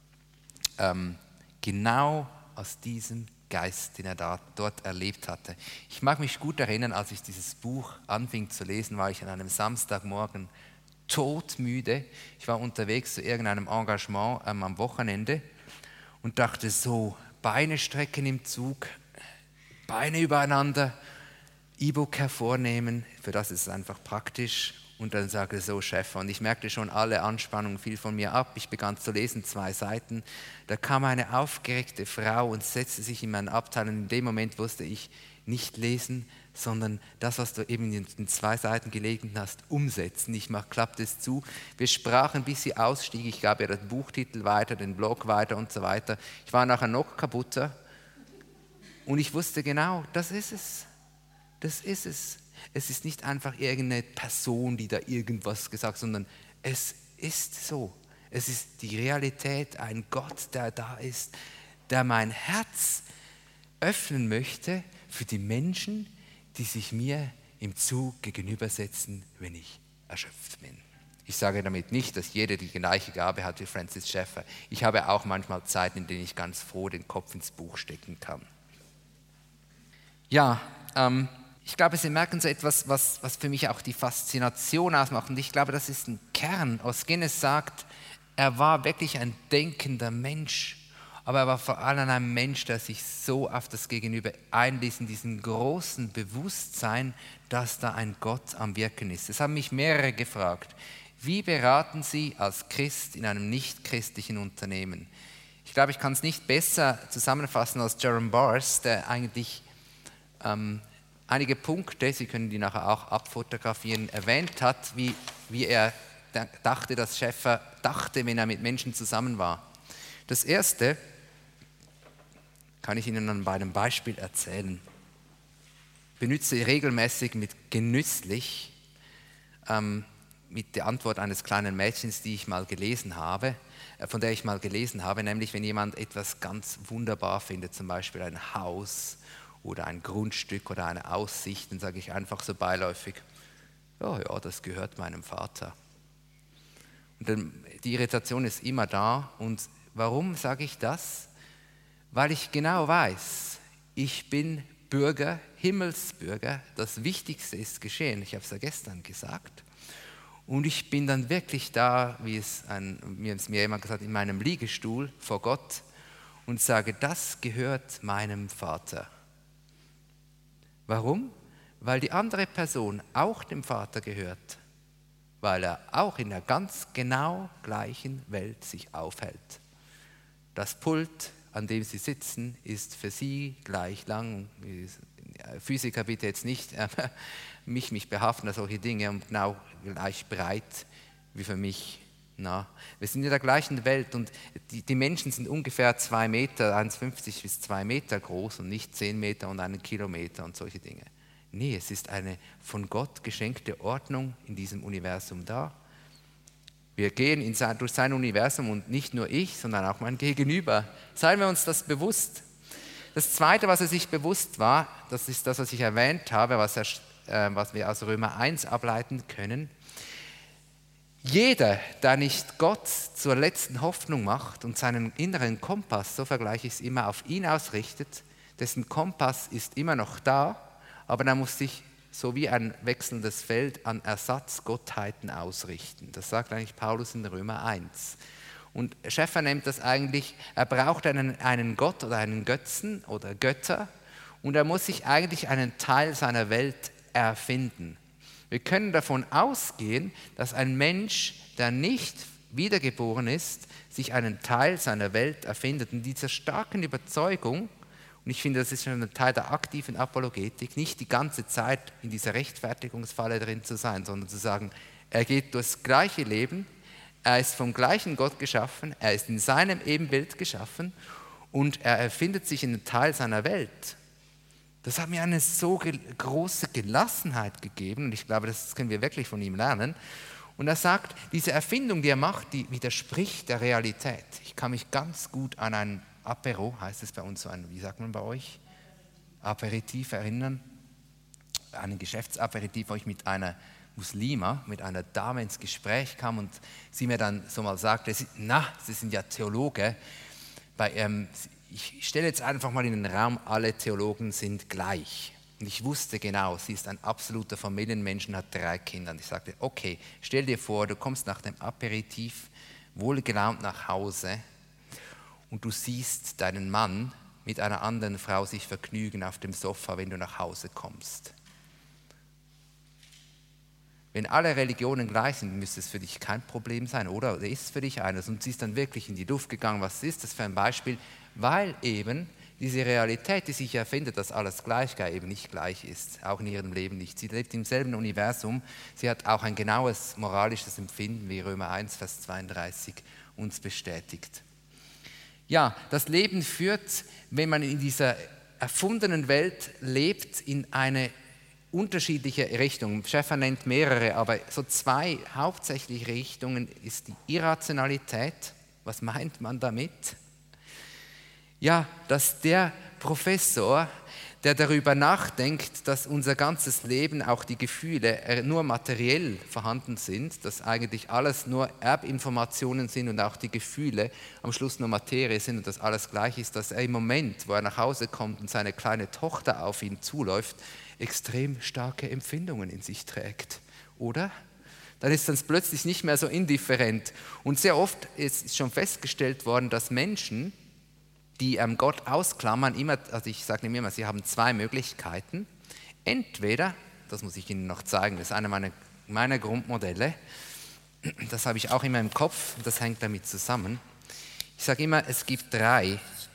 ähm, genau aus diesem Geist, den er da, dort erlebt hatte. Ich mag mich gut erinnern, als ich dieses Buch anfing zu lesen, war ich an einem Samstagmorgen todmüde. Ich war unterwegs zu irgendeinem Engagement ähm, am Wochenende und dachte so, Beine strecken im Zug, Beine übereinander, E-Book hervornehmen, für das ist es einfach praktisch. Und dann sagte so, Chef, und ich merkte schon, alle Anspannung fiel von mir ab. Ich begann zu lesen, zwei Seiten. Da kam eine aufgeregte Frau und setzte sich in meinen Abteil. Und in dem Moment wusste ich, nicht lesen, sondern das, was du eben in den zwei Seiten gelesen hast, umsetzen. Ich mach, klappte es zu. Wir sprachen, bis sie ausstieg. Ich gab ihr den Buchtitel weiter, den Blog weiter und so weiter. Ich war nachher noch kaputter. Und ich wusste genau, das ist es. Das ist es. Es ist nicht einfach irgendeine Person, die da irgendwas gesagt hat, sondern es ist so. Es ist die Realität, ein Gott, der da ist, der mein Herz öffnen möchte für die Menschen, die sich mir im Zug gegenübersetzen, wenn ich erschöpft bin. Ich sage damit nicht, dass jeder die gleiche Gabe hat wie Francis Schaeffer. Ich habe auch manchmal Zeiten, in denen ich ganz froh den Kopf ins Buch stecken kann. Ja, ähm, ich glaube, Sie merken so etwas, was, was für mich auch die Faszination ausmacht. Und ich glaube, das ist ein Kern. Os Guinness sagt, er war wirklich ein denkender Mensch. Aber er war vor allem ein Mensch, der sich so auf das Gegenüber einließ, in diesem großen Bewusstsein, dass da ein Gott am Wirken ist. Es haben mich mehrere gefragt, wie beraten Sie als Christ in einem nicht-christlichen Unternehmen? Ich glaube, ich kann es nicht besser zusammenfassen als Jerome Bars, der eigentlich ähm, einige Punkte, Sie können die nachher auch abfotografieren, erwähnt hat, wie, wie er dachte, dass Schaeffer dachte, wenn er mit Menschen zusammen war. Das erste kann ich Ihnen bei einem Beispiel erzählen. Ich benutze regelmäßig mit genüsslich ähm, mit der Antwort eines kleinen Mädchens, die ich mal gelesen habe, äh, von der ich mal gelesen habe, nämlich wenn jemand etwas ganz wunderbar findet, zum Beispiel ein Haus oder ein Grundstück oder eine Aussicht, dann sage ich einfach so beiläufig, ja, ja, das gehört meinem Vater. Und dann, die Irritation ist immer da. Und warum sage ich das? Weil ich genau weiß, ich bin Bürger, Himmelsbürger, das Wichtigste ist geschehen. Ich habe es ja gestern gesagt. Und ich bin dann wirklich da, wie es, ein, mir, es mir jemand gesagt hat, in meinem Liegestuhl vor Gott und sage, das gehört meinem Vater. Warum? Weil die andere Person auch dem Vater gehört, weil er auch in der ganz genau gleichen Welt sich aufhält. Das Pult, an dem Sie sitzen, ist für Sie gleich lang. Physiker bitte jetzt nicht äh, mich, mich behaften an solche Dinge und genau gleich breit wie für mich. Na, wir sind in der gleichen Welt und die, die Menschen sind ungefähr zwei Meter, eins Komma fünfzig bis zwei Meter groß und nicht zehn Meter und einen Kilometer und solche Dinge. Nee, es ist eine von Gott geschenkte Ordnung in diesem Universum da. Wir gehen in sein, durch sein Universum und nicht nur ich, sondern auch mein Gegenüber. Seien wir uns das bewusst. Das Zweite, was er sich bewusst war, das ist das, was ich erwähnt habe, was, er, äh, was wir aus Römer eins ableiten können. Jeder, der nicht Gott zur letzten Hoffnung macht und seinen inneren Kompass, so vergleiche ich es immer, auf ihn ausrichtet, dessen Kompass ist immer noch da, aber er muss sich so wie ein wechselndes Feld an Ersatzgottheiten ausrichten. Das sagt eigentlich Paulus in Römer eins. Und Schäffer nennt das eigentlich, er braucht einen, einen Gott oder einen Götzen oder Götter und er muss sich eigentlich einen Teil seiner Welt erfinden. Wir können davon ausgehen, dass ein Mensch, der nicht wiedergeboren ist, sich einen Teil seiner Welt erfindet. Und dieser starken Überzeugung, und ich finde, das ist schon ein Teil der aktiven Apologetik, nicht die ganze Zeit in dieser Rechtfertigungsfalle drin zu sein, sondern zu sagen, er geht durchs gleiche Leben, er ist vom gleichen Gott geschaffen, er ist in seinem Ebenbild geschaffen und er erfindet sich einen Teil seiner Welt. Das hat mir eine so ge- große Gelassenheit gegeben und ich glaube, das können wir wirklich von ihm lernen. Und er sagt, diese Erfindung, die er macht, die widerspricht der Realität. Ich kann mich ganz gut an ein Apero, heißt es bei uns so ein, wie sagt man bei euch? Aperitif erinnern. Einen Geschäftsaperitif, wo ich mit einer Muslima, mit einer Dame ins Gespräch kam und sie mir dann so mal sagte, na, Sie sind ja Theologe, bei, ähm, ich stelle jetzt einfach mal in den Raum, alle Theologen sind gleich. Und ich wusste genau, sie ist ein absoluter Familienmensch und hat drei Kinder. Und ich sagte, okay, stell dir vor, du kommst nach dem Aperitif wohlgelaunt nach Hause und du siehst deinen Mann mit einer anderen Frau sich vergnügen auf dem Sofa, wenn du nach Hause kommst. Wenn alle Religionen gleich sind, müsste es für dich kein Problem sein, oder? Oder ist es für dich eines? Und sie ist dann wirklich in die Luft gegangen. Was ist das für ein Beispiel? Weil eben diese Realität, die sich erfindet, dass alles gleich eben nicht gleich ist, auch in ihrem Leben nicht. Sie lebt im selben Universum, sie hat auch ein genaues moralisches Empfinden, wie Römer eins, Vers zweiunddreißig uns bestätigt. Ja, das Leben führt, wenn man in dieser erfundenen Welt lebt, in eine unterschiedliche Richtungen. Schäffer nennt mehrere, aber so zwei hauptsächliche Richtungen ist die Irrationalität. Was meint man damit? Ja, dass der Professor, der darüber nachdenkt, dass unser ganzes Leben, auch die Gefühle, nur materiell vorhanden sind, dass eigentlich alles nur Erbinformationen sind und auch die Gefühle am Schluss nur Materie sind und dass alles gleich ist, dass er im Moment, wo er nach Hause kommt und seine kleine Tochter auf ihn zuläuft, extrem starke Empfindungen in sich trägt, oder? Dann ist es plötzlich nicht mehr so indifferent. Und sehr oft ist schon festgestellt worden, dass Menschen, die ähm, Gott ausklammern, immer, also ich sage immer, sie haben zwei Möglichkeiten. Entweder, das muss ich Ihnen noch zeigen, das ist einer meiner, meiner Grundmodelle, das habe ich auch immer im Kopf, das hängt damit zusammen. Ich sage immer, es gibt drei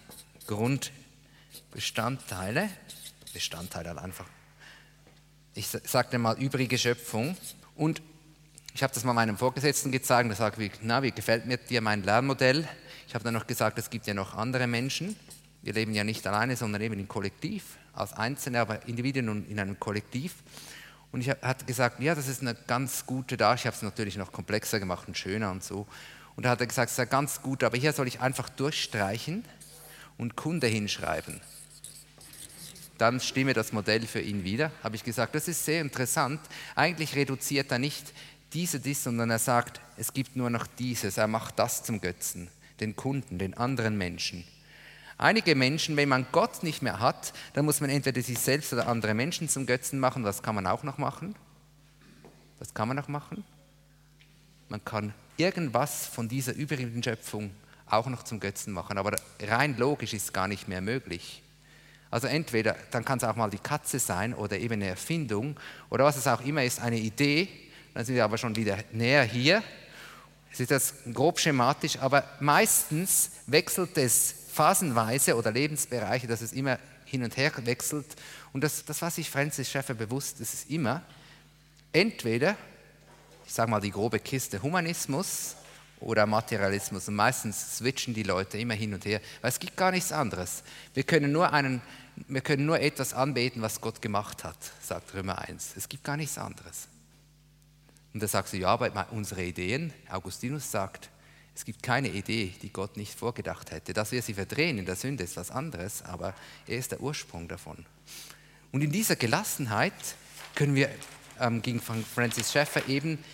Grundbestandteile, Bestandteile einfach. Ich sagte mal übrige Schöpfung und ich habe das mal meinem Vorgesetzten gezeigt, der sagt, wie, na, wie gefällt mir dir mein Lernmodell? Ich habe dann noch gesagt, es gibt ja noch andere Menschen, wir leben ja nicht alleine, sondern eben im Kollektiv, als Einzelne, aber Individuen und in einem Kollektiv. Und ich hatte gesagt, ja, das ist eine ganz gute Darstellung, ich habe es natürlich noch komplexer gemacht und schöner und so. Und da hat er gesagt, es ist ja ganz gut, aber hier soll ich einfach durchstreichen und Kunde hinschreiben. Dann stimme das Modell für ihn wieder. Habe ich gesagt, das ist sehr interessant. Eigentlich reduziert er nicht diese, dies, sondern er sagt, es gibt nur noch dieses. Er macht das zum Götzen, den Kunden, den anderen Menschen. Einige Menschen, wenn man Gott nicht mehr hat, dann muss man entweder sich selbst oder andere Menschen zum Götzen machen. Was kann man auch noch machen? Was kann man noch machen? Man kann irgendwas von dieser übrigen Schöpfung auch noch zum Götzen machen, aber rein logisch ist es gar nicht mehr möglich. Also entweder, dann kann es auch mal die Katze sein oder eben eine Erfindung oder was es auch immer ist, eine Idee, dann sind wir aber schon wieder näher hier. Es ist das grob schematisch, aber meistens wechselt es phasenweise oder Lebensbereiche, dass es immer hin und her wechselt. Und das, das was sich Francis Schaeffer bewusst, das ist immer entweder, ich sage mal die grobe Kiste, Humanismus oder Materialismus. Und meistens switchen die Leute immer hin und her, weil es gibt gar nichts anderes. Wir können nur, einen, wir können nur etwas anbeten, was Gott gemacht hat, sagt Römer eins. Es gibt gar nichts anderes. Und da sagst du, ja, aber unsere Ideen, Augustinus sagt, es gibt keine Idee, die Gott nicht vorgedacht hätte. Dass wir sie verdrehen in der Sünde ist was anderes, aber er ist der Ursprung davon. Und in dieser Gelassenheit können wir ähm, gegen Francis Schaeffer eben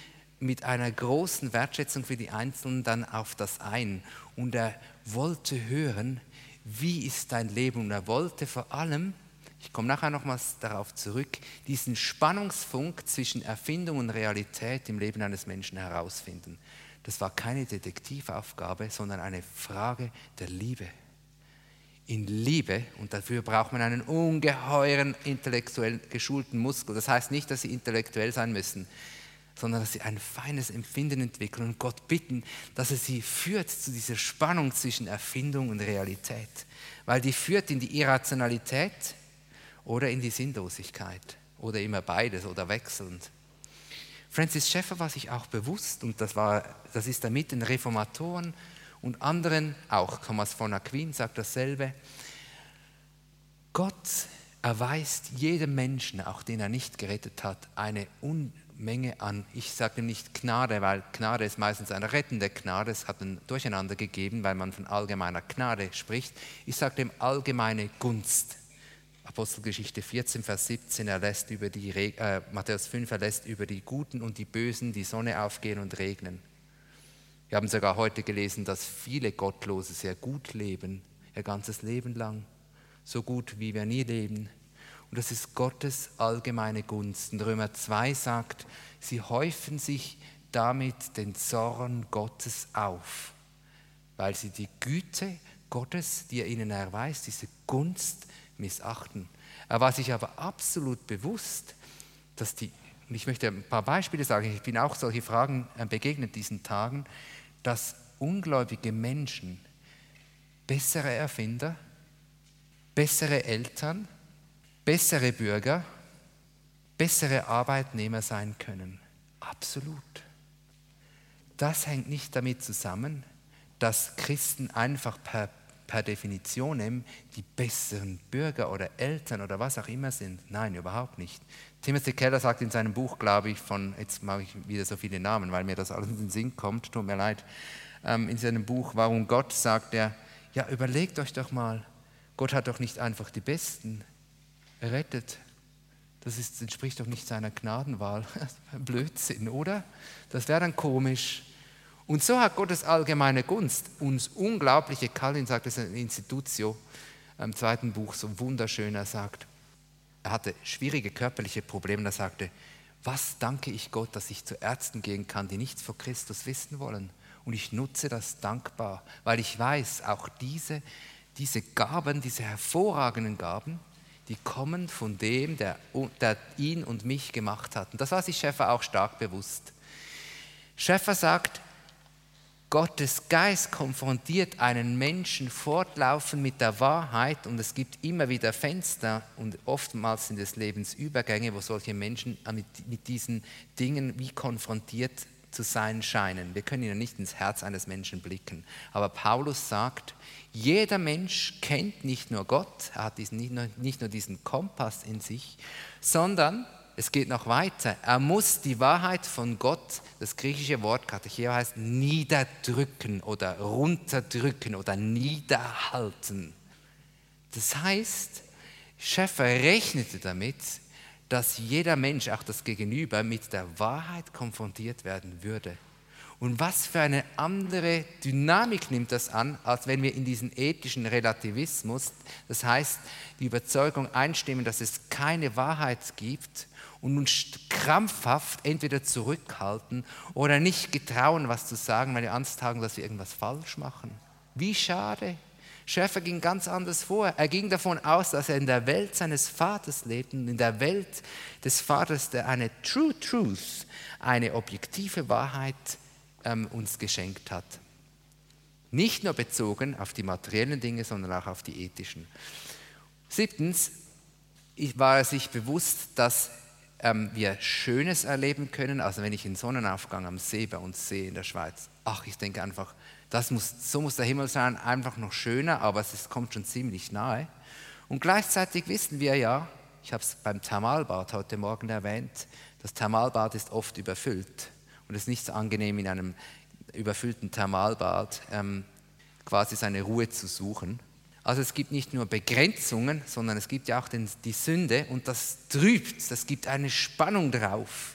mit einer großen Wertschätzung für die Einzelnen dann auf das ein. Und er wollte hören, wie ist dein Leben? Und er wollte vor allem, ich komme nachher nochmals darauf zurück, diesen Spannungsfunk zwischen Erfindung und Realität im Leben eines Menschen herausfinden. Das war keine Detektivaufgabe, sondern eine Frage der Liebe. In Liebe, und dafür braucht man einen ungeheuren intellektuell geschulten Muskel. Das heißt nicht, dass sie intellektuell sein müssen, sondern dass sie ein feines Empfinden entwickeln und Gott bitten, dass er sie führt zu dieser Spannung zwischen Erfindung und Realität. Weil die führt in die Irrationalität oder in die Sinnlosigkeit oder immer beides oder wechselnd. Francis Schaeffer war sich auch bewusst, und das, war, das ist damit den Reformatoren und anderen, auch Thomas von Aquin sagt dasselbe, Gott erweist jedem Menschen, auch den er nicht gerettet hat, eine Unmenge an, ich sage nicht Gnade, weil Gnade ist meistens eine rettende Gnade, es hat ein Durcheinander gegeben, weil man von allgemeiner Gnade spricht. Ich sage dem allgemeine Gunst. Apostelgeschichte vierzehn, Vers siebzehn, er lässt über die, äh, Matthäus fünf, er lässt über die Guten und die Bösen die Sonne aufgehen und regnen. Wir haben sogar heute gelesen, dass viele Gottlose sehr gut leben, ihr ganzes Leben lang, so gut wie wir nie leben. Und das ist Gottes allgemeine Gunst. Und Römer zwei sagt, sie häufen sich damit den Zorn Gottes auf, weil sie die Güte Gottes, die er ihnen erweist, diese Gunst missachten. Er war sich aber absolut bewusst, dass die, und ich möchte ein paar Beispiele sagen, ich bin auch solche Fragen begegnet diesen Tagen, dass ungläubige Menschen bessere Erfinder, bessere Eltern, bessere Bürger, bessere Arbeitnehmer sein können. Absolut. Das hängt nicht damit zusammen, dass Christen einfach per per Definition die besseren Bürger oder Eltern oder was auch immer sind. Nein, überhaupt nicht. Timothy Keller sagt in seinem Buch, glaube ich, von, jetzt mache ich wieder so viele Namen, weil mir das alles in den Sinn kommt, tut mir leid, ähm, in seinem Buch Warum Gott sagt er, ja, überlegt euch doch mal, Gott hat doch nicht einfach die Besten errettet. Das ist, entspricht doch nicht seiner Gnadenwahl. Blödsinn, oder? Das wäre dann komisch. Und so hat Gottes allgemeine Gunst uns unglaubliche, Calvin sagt es in Institutio, im zweiten Buch so wunderschön, er sagt, er hatte schwierige körperliche Probleme und er sagte, was danke ich Gott, dass ich zu Ärzten gehen kann, die nichts von Christus wissen wollen. Und ich nutze das dankbar, weil ich weiß, auch diese, diese Gaben, diese hervorragenden Gaben, die kommen von dem, der, der ihn und mich gemacht hat. Und das war sich Schaeffer auch stark bewusst. Schaeffer sagt, Gottes Geist konfrontiert einen Menschen fortlaufend mit der Wahrheit und es gibt immer wieder Fenster und oftmals sind es Lebensübergänge, wo solche Menschen mit, mit diesen Dingen wie konfrontiert zu sein scheinen. Wir können ja nicht ins Herz eines Menschen blicken, aber Paulus sagt, jeder Mensch kennt nicht nur Gott, er hat diesen, nicht, nur, nicht nur diesen Kompass in sich, sondern es geht noch weiter. Er muss die Wahrheit von Gott, das griechische Wort Katecheo heißt niederdrücken oder runterdrücken oder niederhalten. Das heißt, Schaeffer rechnete damit, dass jeder Mensch, auch das Gegenüber, mit der Wahrheit konfrontiert werden würde. Und was für eine andere Dynamik nimmt das an, als wenn wir in diesen ethischen Relativismus, das heißt die Überzeugung einstimmen, dass es keine Wahrheit gibt und uns krampfhaft entweder zurückhalten oder nicht getrauen, was zu sagen, weil wir Angst haben, dass wir irgendwas falsch machen. Wie schade. Schaeffer ging ganz anders vor. Er ging davon aus, dass er in der Welt seines Vaters lebt und in der Welt des Vaters, der eine True Truth, eine objektive Wahrheit ähm, uns geschenkt hat. Nicht nur bezogen auf die materiellen Dinge, sondern auch auf die ethischen. Siebtens war er sich bewusst, dass ähm, wir Schönes erleben können. Also wenn ich einen Sonnenaufgang am See bei uns sehe in der Schweiz, ach, ich denke einfach, das muss, so muss der Himmel sein, einfach noch schöner, aber es ist, kommt schon ziemlich nahe. Und gleichzeitig wissen wir ja, ich habe es beim Thermalbad heute Morgen erwähnt, das Thermalbad ist oft überfüllt und es ist nicht so angenehm, in einem überfüllten Thermalbad ähm, quasi seine Ruhe zu suchen. Also es gibt nicht nur Begrenzungen, sondern es gibt ja auch den, die Sünde und das trübt, das gibt eine Spannung drauf.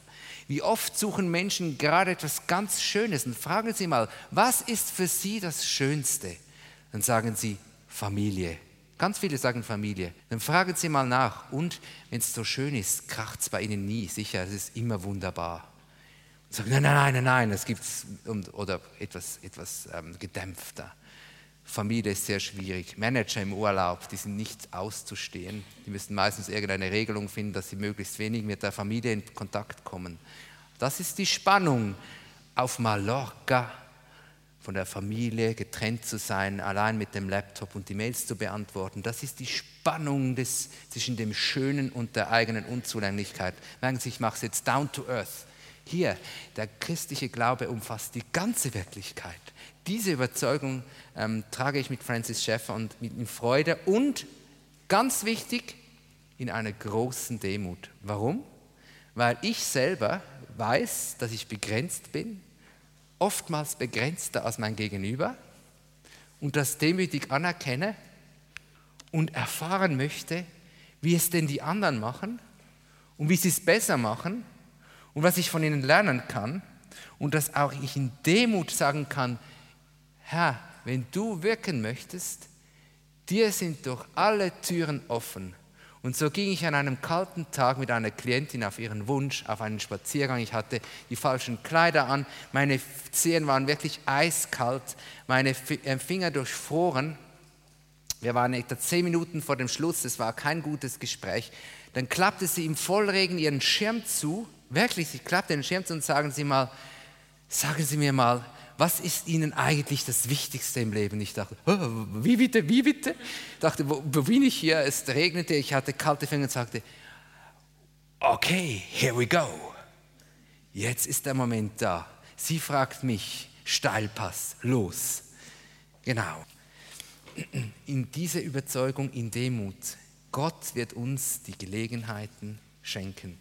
Wie oft suchen Menschen gerade etwas ganz Schönes und fragen Sie mal, was ist für Sie das Schönste? Dann sagen sie Familie. Ganz viele sagen Familie. Dann fragen Sie mal nach. Und wenn es so schön ist, kracht es bei Ihnen nie. Sicher, es ist immer wunderbar. Und sagen, nein, nein, nein, nein, nein, das gibt's oder etwas, etwas ähm, gedämpfter. Familie ist sehr schwierig. Manager im Urlaub, die sind nicht auszustehen. Die müssen meistens irgendeine Regelung finden, dass sie möglichst wenig mit der Familie in Kontakt kommen. Das ist die Spannung auf Mallorca, von der Familie getrennt zu sein, allein mit dem Laptop und die Mails zu beantworten. Das ist die Spannung des, zwischen dem Schönen und der eigenen Unzulänglichkeit. Merken Sie, ich mache es jetzt down to earth. Hier, der christliche Glaube umfasst die ganze Wirklichkeit. Diese Überzeugung ähm, trage ich mit Francis Schaeffer und mit in Freude und, ganz wichtig, in einer großen Demut. Warum? Weil ich selber weiß, dass ich begrenzt bin, oftmals begrenzter als mein Gegenüber und das demütig anerkenne und erfahren möchte, wie es denn die anderen machen und wie sie es besser machen und was ich von ihnen lernen kann und dass auch ich in Demut sagen kann, Herr, wenn du wirken möchtest, dir sind durch alle Türen offen. Und so ging ich an einem kalten Tag mit einer Klientin auf ihren Wunsch auf einen Spaziergang. Ich hatte die falschen Kleider an, meine Zehen waren wirklich eiskalt, meine Finger durchfroren. Wir waren etwa zehn Minuten vor dem Schluss, es war kein gutes Gespräch. Dann klappte sie im Vollregen ihren Schirm zu, wirklich, sie klappte den Schirm zu und sagen Sie mal, sagen Sie mir mal, was ist Ihnen eigentlich das Wichtigste im Leben? Ich dachte, oh, wie bitte, wie bitte? Ich dachte, wo, wo bin ich hier? Es regnete, ich hatte kalte Finger und sagte, okay, here we go. Jetzt ist der Moment da. Sie fragt mich, Steilpass, los. Genau. In dieser Überzeugung, in Demut, Gott wird uns die Gelegenheiten schenken.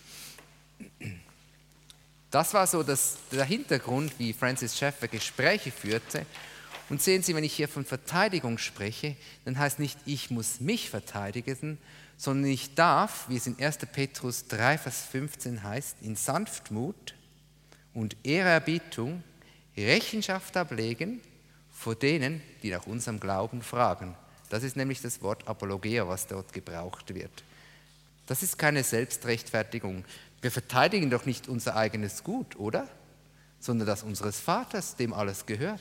Das war so das, der Hintergrund, wie Francis Schaeffer Gespräche führte. Und sehen Sie, wenn ich hier von Verteidigung spreche, dann heißt nicht, ich muss mich verteidigen, sondern ich darf, wie es in erster Petrus drei, Vers fünfzehn heißt, in Sanftmut und Ehrerbietung Rechenschaft ablegen vor denen, die nach unserem Glauben fragen. Das ist nämlich das Wort Apologia, was dort gebraucht wird. Das ist keine Selbstrechtfertigung. Wir verteidigen doch nicht unser eigenes Gut, oder? Sondern das unseres Vaters, dem alles gehört.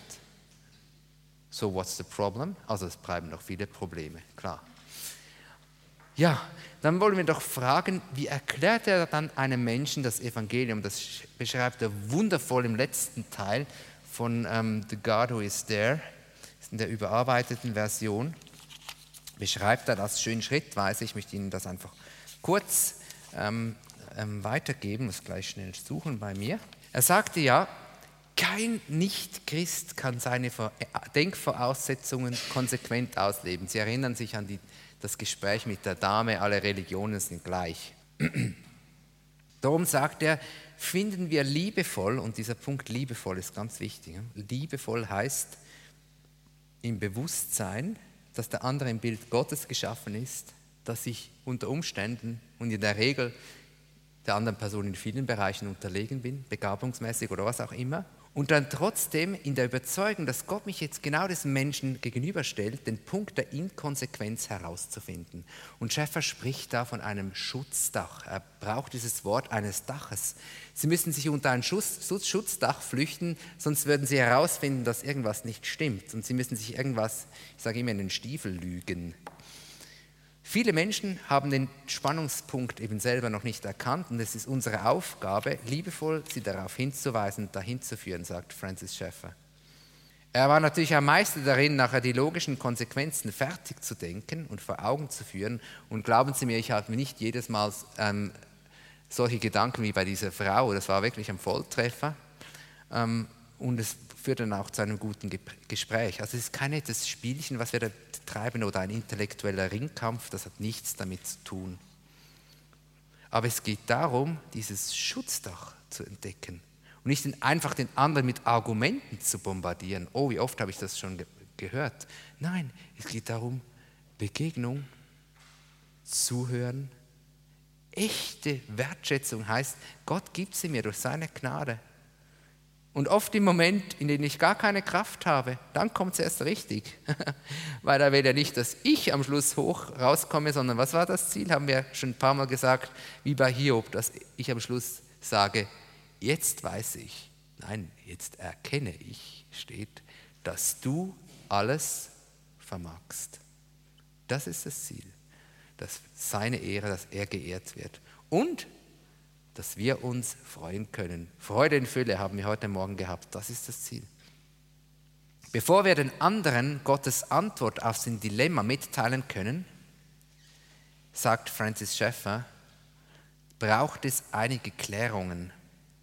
So, what's the problem? Also es bleiben noch viele Probleme, klar. Ja, dann wollen wir doch fragen, wie erklärt er dann einem Menschen das Evangelium? Das beschreibt er wundervoll im letzten Teil von um, The God Who Is There, in der überarbeiteten Version. Beschreibt er das schön schrittweise. Ich möchte Ihnen das einfach kurz ähm, ähm, weitergeben, muss gleich schnell suchen bei mir. Er sagte ja, kein Nicht-Christ kann seine Denkvoraussetzungen konsequent ausleben. Sie erinnern sich an die, das Gespräch mit der Dame, alle Religionen sind gleich. Darum sagt er, finden wir liebevoll, und dieser Punkt liebevoll ist ganz wichtig. Liebevoll heißt im Bewusstsein, dass der andere im Bild Gottes geschaffen ist, dass ich unter Umständen und in der Regel der anderen Person in vielen Bereichen unterlegen bin, begabungsmäßig oder was auch immer, und dann trotzdem in der Überzeugung, dass Gott mich jetzt genau diesem Menschen gegenüberstellt, den Punkt der Inkonsequenz herauszufinden. Und Schaeffer spricht da von einem Schutzdach. Er braucht dieses Wort eines Daches. Sie müssen sich unter ein Schutz, Schutzdach flüchten, sonst würden Sie herausfinden, dass irgendwas nicht stimmt. Und Sie müssen sich irgendwas, ich sage immer, in den Stiefel lügen. Viele Menschen haben den Spannungspunkt eben selber noch nicht erkannt und es ist unsere Aufgabe, liebevoll sie darauf hinzuweisen und dahin zu führen, sagt Francis Schaeffer. Er war natürlich am meisten darin, nachher die logischen Konsequenzen fertig zu denken und vor Augen zu führen. Und glauben Sie mir, ich habe nicht jedes Mal ähm, solche Gedanken wie bei dieser Frau, das war wirklich ein Volltreffer. Ähm, und es führt dann auch zu einem guten Gespräch. Also es ist kein nettes Spielchen, was wir da treiben oder ein intellektueller Ringkampf, das hat nichts damit zu tun. Aber es geht darum, dieses Schutzdach zu entdecken und nicht einfach den anderen mit Argumenten zu bombardieren. Oh, wie oft habe ich das schon ge- gehört. Nein, es geht darum, Begegnung, Zuhören, Echte Wertschätzung heißt, Gott gibt sie mir durch seine Gnade. Und oft im Moment, in dem ich gar keine Kraft habe, dann kommt es erst richtig. Weil da will ja nicht, dass ich am Schluss hoch rauskomme, sondern was war das Ziel? Haben wir schon ein paar Mal gesagt, wie bei Hiob, dass ich am Schluss sage, jetzt weiß ich, nein, jetzt erkenne ich, steht, dass du alles vermagst. Das ist das Ziel, dass seine Ehre, dass er geehrt wird. Und dass wir uns freuen können. Freude in Fülle haben wir heute Morgen gehabt. Das ist das Ziel. Bevor wir den anderen Gottes Antwort auf sein Dilemma mitteilen können, sagt Francis Schaeffer, braucht es einige Klärungen.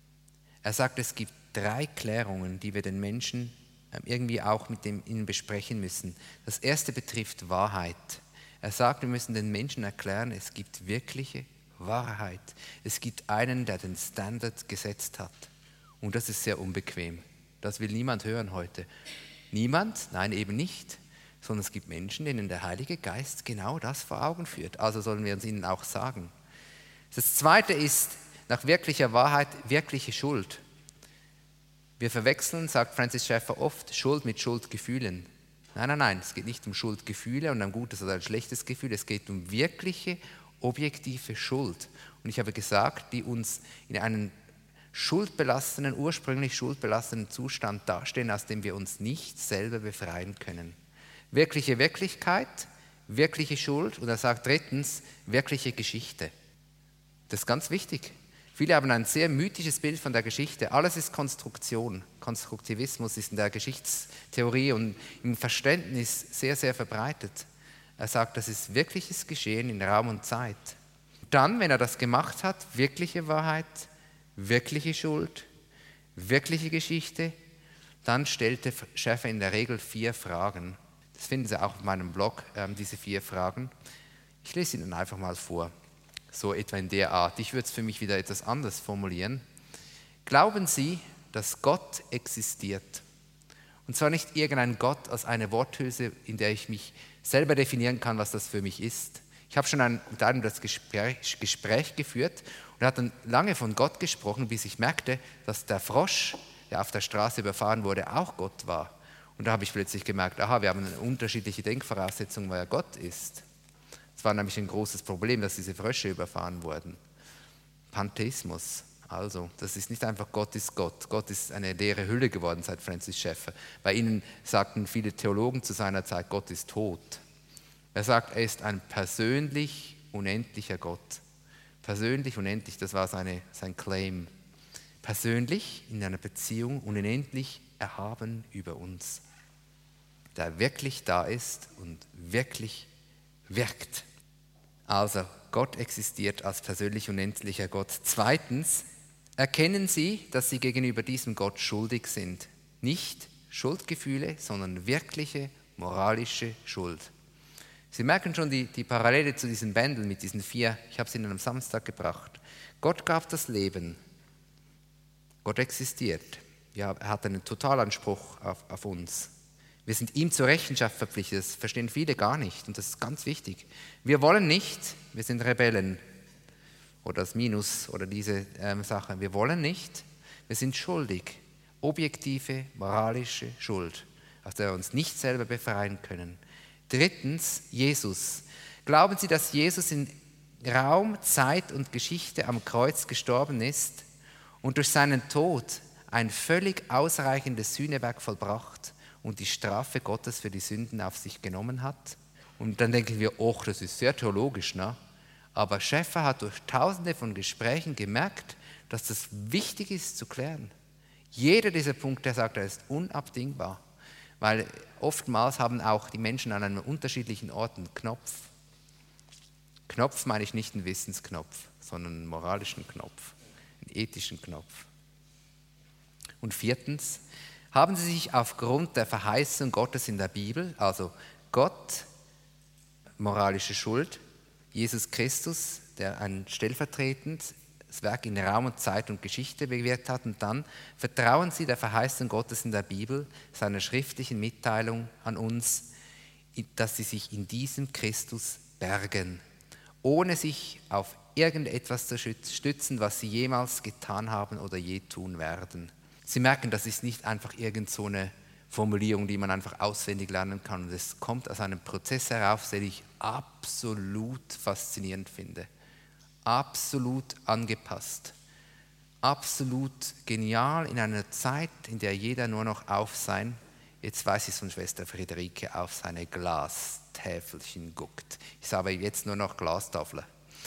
Er sagt, es gibt drei Klärungen, die wir den Menschen irgendwie auch mit dem, ihnen besprechen müssen. Das erste betrifft Wahrheit. Er sagt, wir müssen den Menschen erklären, es gibt wirkliche Wahrheit. Es gibt einen, der den Standard gesetzt hat. Und das ist sehr unbequem. Das will niemand hören heute. Niemand? Nein, eben nicht. Sondern es gibt Menschen, denen der Heilige Geist genau das vor Augen führt. Also sollen wir es ihnen auch sagen. Das Zweite ist, nach wirklicher Wahrheit, wirkliche Schuld. Wir verwechseln, sagt Francis Schaeffer oft, Schuld mit Schuldgefühlen. Nein, nein, nein, es geht nicht um Schuldgefühle und ein gutes oder ein schlechtes Gefühl. Es geht um wirkliche objektive Schuld. Und ich habe gesagt, die uns in einen schuldbelasteten, ursprünglich schuldbelasteten Zustand dastehen, aus dem wir uns nicht selber befreien können. Wirkliche Wirklichkeit, wirkliche Schuld und er sagt drittens, wirkliche Geschichte. Das ist ganz wichtig. Viele haben ein sehr mythisches Bild von der Geschichte. Alles ist Konstruktion. Konstruktivismus ist in der Geschichtstheorie und im Verständnis sehr, sehr verbreitet. Er sagt, das ist wirkliches Geschehen in Raum und Zeit. Dann, wenn er das gemacht hat, wirkliche Wahrheit, wirkliche Schuld, wirkliche Geschichte, dann stellte Schaeffer in der Regel vier Fragen. Das finden Sie auch auf meinem Blog, ähm, diese vier Fragen. Ich lese Ihnen einfach mal vor, so etwa in der Art. Ich würde es für mich wieder etwas anders formulieren. Glauben Sie, dass Gott existiert? Und zwar nicht irgendein Gott als eine Worthülse, in der ich mich selber definieren kann, was das für mich ist. Ich habe schon ein, mit einem das Gespräch, Gespräch geführt und er hat dann lange von Gott gesprochen, bis ich merkte, dass der Frosch, der auf der Straße überfahren wurde, auch Gott war. Und da habe ich plötzlich gemerkt, aha, wir haben eine unterschiedliche Denkvoraussetzung, wer Gott ist. Es war nämlich ein großes Problem, dass diese Frösche überfahren wurden. Pantheismus. Also, das ist nicht einfach Gott ist Gott. Gott ist eine leere Hülle geworden seit Francis Schaeffer. Bei ihnen sagten viele Theologen zu seiner Zeit, Gott ist tot. Er sagt, er ist ein persönlich unendlicher Gott. Persönlich unendlich, das war seine, sein Claim. Persönlich in einer Beziehung unendlich erhaben über uns. Der wirklich da ist und wirklich wirkt. Also, Gott existiert als persönlich unendlicher Gott. Zweitens, erkennen Sie, dass Sie gegenüber diesem Gott schuldig sind. Nicht Schuldgefühle, sondern wirkliche moralische Schuld. Sie merken schon die, die Parallele zu diesen Bändeln mit diesen vier, ich habe sie Ihnen am Samstag gebracht. Gott gab das Leben. Gott existiert. Ja, er hat einen Totalanspruch auf, auf uns. Wir sind ihm zur Rechenschaft verpflichtet. Das verstehen viele gar nicht und das ist ganz wichtig. Wir wollen nicht, wir sind Rebellen oder das Minus oder diese ähm, Sache. Wir wollen nicht, wir sind schuldig. Objektive, moralische Schuld, aus der wir uns nicht selber befreien können. Drittens, Jesus. Glauben Sie, dass Jesus in Raum, Zeit und Geschichte am Kreuz gestorben ist und durch seinen Tod ein völlig ausreichendes Sühnewerk vollbracht und die Strafe Gottes für die Sünden auf sich genommen hat? Und dann denken wir, oh, das ist sehr theologisch, ne? Aber Schaeffer hat durch tausende von Gesprächen gemerkt, dass das wichtig ist zu klären. Jeder dieser Punkte, er sagt, er ist unabdingbar. Weil oftmals haben auch die Menschen an einem unterschiedlichen Ort einen Knopf. Knopf meine ich nicht einen Wissensknopf, sondern einen moralischen Knopf, einen ethischen Knopf. Und viertens, haben Sie sich aufgrund der Verheißung Gottes in der Bibel, also Gott, moralische Schuld, Jesus Christus, der ein stellvertretendes Werk in Raum und Zeit und Geschichte bewirkt hat, und dann vertrauen Sie der Verheißung Gottes in der Bibel, seiner schriftlichen Mitteilung an uns, dass Sie sich in diesem Christus bergen, ohne sich auf irgendetwas zu stützen, was sie jemals getan haben oder je tun werden. Sie merken, das ist nicht einfach irgend so eine Formulierung, die man einfach auswendig lernen kann. Und es kommt aus einem Prozess heraus, den ich absolut faszinierend finde. Absolut angepasst. Absolut genial in einer Zeit, in der jeder nur noch auf sein, jetzt weiß ich es von Schwester Friederike, auf seine Glastäfelchen guckt. Ich sage jetzt nur noch Glastafeln.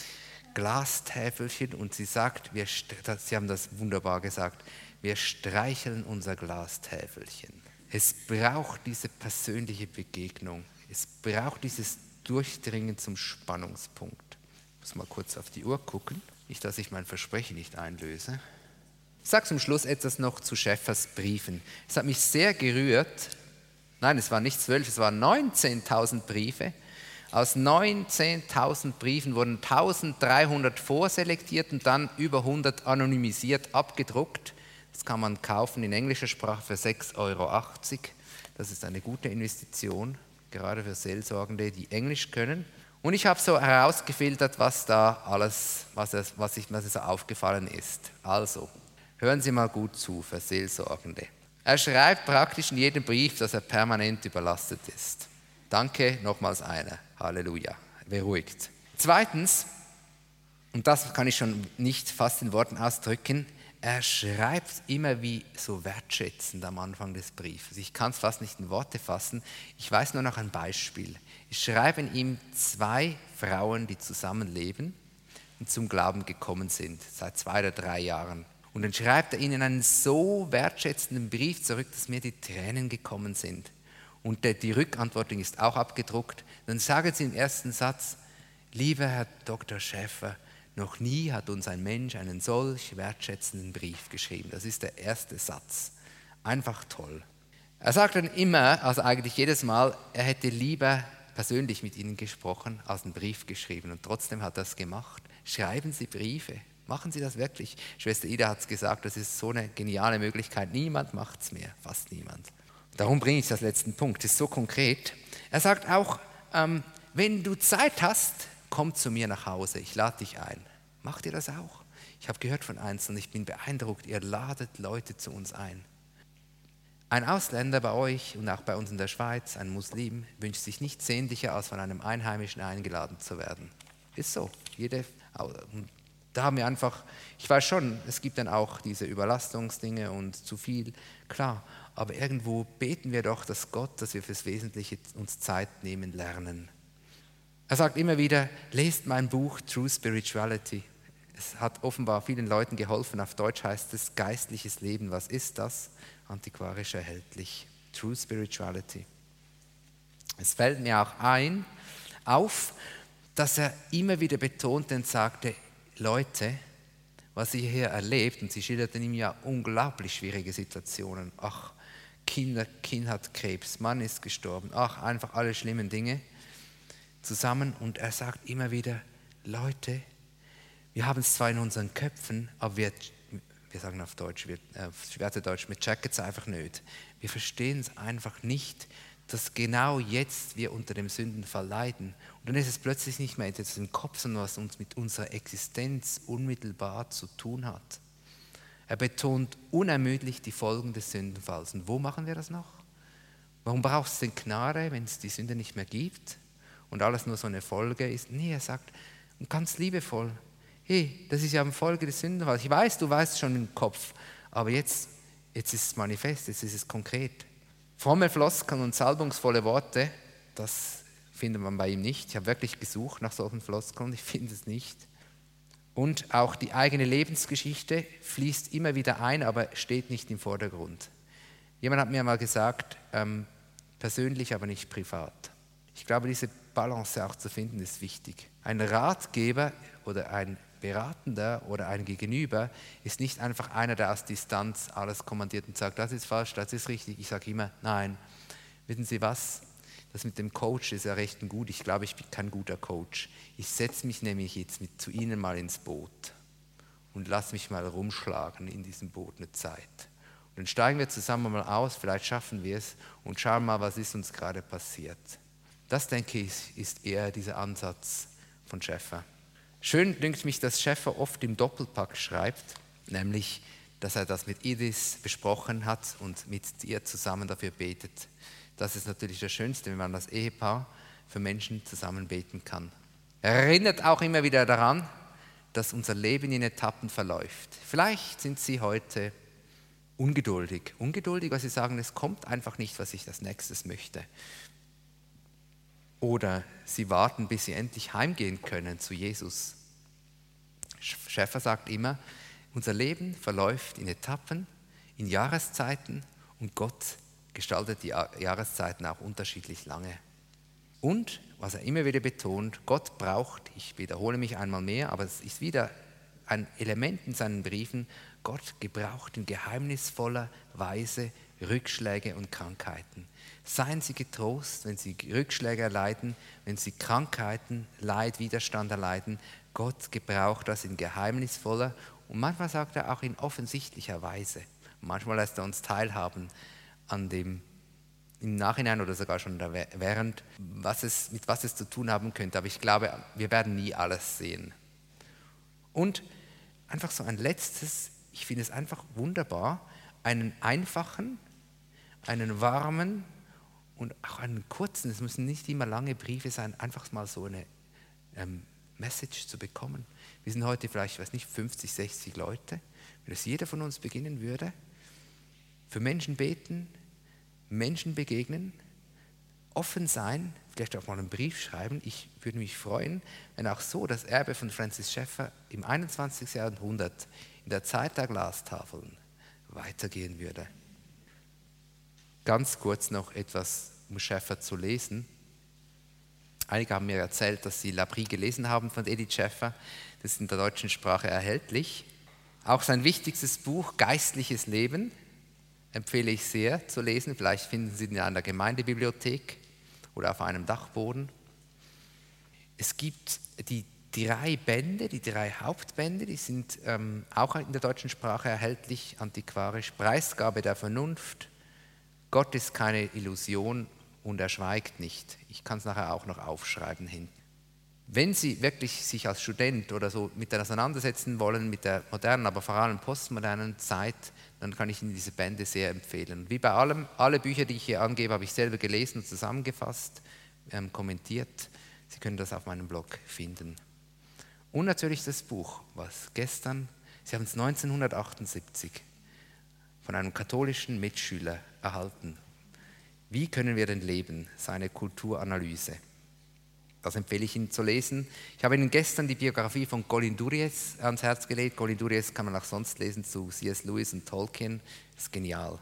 Glastäfelchen und sie sagt, wir, sie haben das wunderbar gesagt, wir streicheln unser Glastäfelchen. Es braucht diese persönliche Begegnung. Es braucht dieses Durchdringen zum Spannungspunkt. Ich muss mal kurz auf die Uhr gucken, nicht, dass ich mein Versprechen nicht einlöse. Ich sage zum Schluss etwas noch zu Schäffers Briefen. Es hat mich sehr gerührt. Nein, es waren nicht zwölf, es waren neunzehntausend Briefe. Aus neunzehntausend Briefen wurden eintausenddreihundert vorselektiert und dann über hundert anonymisiert abgedruckt. Das kann man kaufen in englischer Sprache für sechs Euro achtzig. Das ist eine gute Investition, gerade für Seelsorgende, die Englisch können. Und ich habe so herausgefiltert, was da alles, was, es, was, ich, was es so aufgefallen ist. Also, hören Sie mal gut zu für Seelsorgende. Er schreibt praktisch in jedem Brief, dass er permanent überlastet ist. Danke, nochmals einer. Halleluja. Beruhigt. Zweitens, und das kann ich schon nicht fast in Worten ausdrücken, er schreibt immer wie so wertschätzend am Anfang des Briefes. Ich kann es fast nicht in Worte fassen. Ich weiß nur noch ein Beispiel. Es schreiben ihm zwei Frauen, die zusammenleben und zum Glauben gekommen sind, seit zwei oder drei Jahren. Und dann schreibt er ihnen einen so wertschätzenden Brief zurück, dass mir die Tränen gekommen sind. Und die Rückantwortung ist auch abgedruckt. Dann sagen sie im ersten Satz, lieber Herr Doktor Schäffer, noch nie hat uns ein Mensch einen solch wertschätzenden Brief geschrieben. Das ist der erste Satz. Einfach toll. Er sagt dann immer, also eigentlich jedes Mal, er hätte lieber persönlich mit ihnen gesprochen, als einen Brief geschrieben. Und trotzdem hat er es gemacht. Schreiben Sie Briefe. Machen Sie das wirklich. Schwester Ida hat es gesagt, das ist so eine geniale Möglichkeit. Niemand macht es mehr, fast niemand. Darum bringe ich das letzten Punkt, das ist so konkret. Er sagt auch, ähm, wenn du Zeit hast, komm zu mir nach Hause, ich lade dich ein. Macht ihr das auch? Ich habe gehört von Einzelnen, ich bin beeindruckt, ihr ladet Leute zu uns ein. Ein Ausländer bei euch und auch bei uns in der Schweiz, ein Muslim, wünscht sich nichts sehnlicher, als von einem Einheimischen eingeladen zu werden. Ist so. Jede, da haben wir einfach, ich weiß schon, es gibt dann auch diese Überlastungsdinge und zu viel, klar. Aber irgendwo beten wir doch, dass Gott, dass wir fürs Wesentliche uns Zeit nehmen lernen. Er sagt immer wieder, lest mein Buch True Spirituality. Es hat offenbar vielen Leuten geholfen. Auf Deutsch heißt es geistliches Leben. Was ist das? Antiquarisch erhältlich. True Spirituality. Es fällt mir auch ein, auf, dass er immer wieder betonte und sagte, Leute, was ihr hier erlebt, und sie schilderten ihm ja unglaublich schwierige Situationen. Ach, Kinder, Kind hat Krebs, Mann ist gestorben, ach, einfach alle schlimmen Dinge zusammen. Und er sagt immer wieder, Leute, wir haben es zwar in unseren Köpfen, aber wir, wir sagen auf Deutsch, wir, äh, Schweizerdeutsch, wir checken es einfach nicht. Wir verstehen es einfach nicht, dass genau jetzt wir unter dem Sündenfall leiden. Und dann ist es plötzlich nicht mehr etwas im Kopf, sondern was uns mit unserer Existenz unmittelbar zu tun hat. Er betont unermüdlich die Folgen des Sündenfalls. Und wo machen wir das noch? Warum braucht es denn Gnade, wenn es die Sünde nicht mehr gibt und alles nur so eine Folge ist? Nee, er sagt ganz liebevoll, hey, das ist ja eine Folge des Sündenfalls. Ich weiß, du weißt schon im Kopf, aber jetzt, jetzt ist es manifest, jetzt ist es konkret. Fromme Floskeln und salbungsvolle Worte, das findet man bei ihm nicht. Ich habe wirklich gesucht nach solchen Floskeln, ich finde es nicht. Und auch die eigene Lebensgeschichte fließt immer wieder ein, aber steht nicht im Vordergrund. Jemand hat mir mal gesagt, ähm, persönlich, aber nicht privat. Ich glaube, diese Balance auch zu finden, ist wichtig. Ein Ratgeber oder ein Beratender oder ein Gegenüber ist nicht einfach einer, der aus Distanz alles kommandiert und sagt, das ist falsch, das ist richtig. Ich sage immer, nein. Wissen Sie was? Das mit dem Coach ist ja recht gut. Ich glaube, ich bin kein guter Coach. Ich setze mich nämlich jetzt mit zu Ihnen mal ins Boot und lasse mich mal rumschlagen in diesem Boot eine Zeit. Und dann steigen wir zusammen mal aus, vielleicht schaffen wir es und schauen mal, was ist uns gerade passiert. Das, denke ich, ist eher dieser Ansatz von Schäffer. Schön dünkt mich, dass Schäffer oft im Doppelpack schreibt, nämlich, dass er das mit Idis besprochen hat und mit ihr zusammen dafür betet. Das ist natürlich das Schönste, wenn man als Ehepaar für Menschen zusammen beten kann. Er erinnert auch immer wieder daran, dass unser Leben in Etappen verläuft. Vielleicht sind Sie heute ungeduldig. Ungeduldig, weil Sie sagen, es kommt einfach nicht, was ich als nächstes möchte. Oder Sie warten, bis Sie endlich heimgehen können zu Jesus. Schäffer sagt immer, unser Leben verläuft in Etappen, in Jahreszeiten und Gott gestaltet die Jahreszeiten auch unterschiedlich lange. Und, was er immer wieder betont, Gott braucht, ich wiederhole mich einmal mehr, aber es ist wieder ein Element in seinen Briefen, Gott gebraucht in geheimnisvoller Weise Rückschläge und Krankheiten. Seien Sie getrost, wenn Sie Rückschläge erleiden, wenn Sie Krankheiten, Leid, Widerstand erleiden. Gott gebraucht das in geheimnisvoller und manchmal sagt er auch in offensichtlicher Weise. Manchmal lässt er uns teilhaben an dem im Nachhinein oder sogar schon während, was es, mit was es zu tun haben könnte. Aber ich glaube, wir werden nie alles sehen. Und einfach so ein letztes, ich finde es einfach wunderbar, einen einfachen, einen warmen und auch einen kurzen, es müssen nicht immer lange Briefe sein, einfach mal so eine ähm, Message zu bekommen. Wir sind heute vielleicht, ich weiß nicht, fünfzig, sechzig Leute. Wenn das jeder von uns beginnen würde, für Menschen beten, Menschen begegnen, offen sein, vielleicht auch mal einen Brief schreiben. Ich würde mich freuen, wenn auch so das Erbe von Francis Schaeffer im einundzwanzigsten Jahrhundert in der Zeit der Glastafeln weitergehen würde. Ganz kurz noch etwas, um Schaeffer zu lesen. Einige haben mir erzählt, dass sie L'Abri gelesen haben von Edith Schaeffer. Das ist in der deutschen Sprache erhältlich. Auch sein wichtigstes Buch, Geistliches Leben, empfehle ich sehr zu lesen. Vielleicht finden Sie ihn in einer Gemeindebibliothek oder auf einem Dachboden. Es gibt die drei Bände, die drei Hauptbände, die sind ähm, auch in der deutschen Sprache erhältlich, antiquarisch. Preisgabe der Vernunft, Gott ist keine Illusion und er schweigt nicht. Ich kann es nachher auch noch aufschreiben hinten. Wenn Sie wirklich sich als Student oder so mit auseinandersetzen wollen, mit der modernen, aber vor allem postmodernen Zeit, dann kann ich Ihnen diese Bände sehr empfehlen. Wie bei allem, alle Bücher, die ich hier angebe, habe ich selber gelesen und zusammengefasst, ähm, kommentiert. Sie können das auf meinem Blog finden. Und natürlich das Buch, was gestern, Sie haben es neunzehnhundertachtundsiebzig von einem katholischen Mitschüler erhalten. Wie können wir denn leben? Seine Kulturanalyse. Das empfehle ich Ihnen zu lesen. Ich habe Ihnen gestern die Biografie von Colin Duries ans Herz gelegt. Colin Duries kann man auch sonst lesen zu C S Lewis und Tolkien. Das ist genial.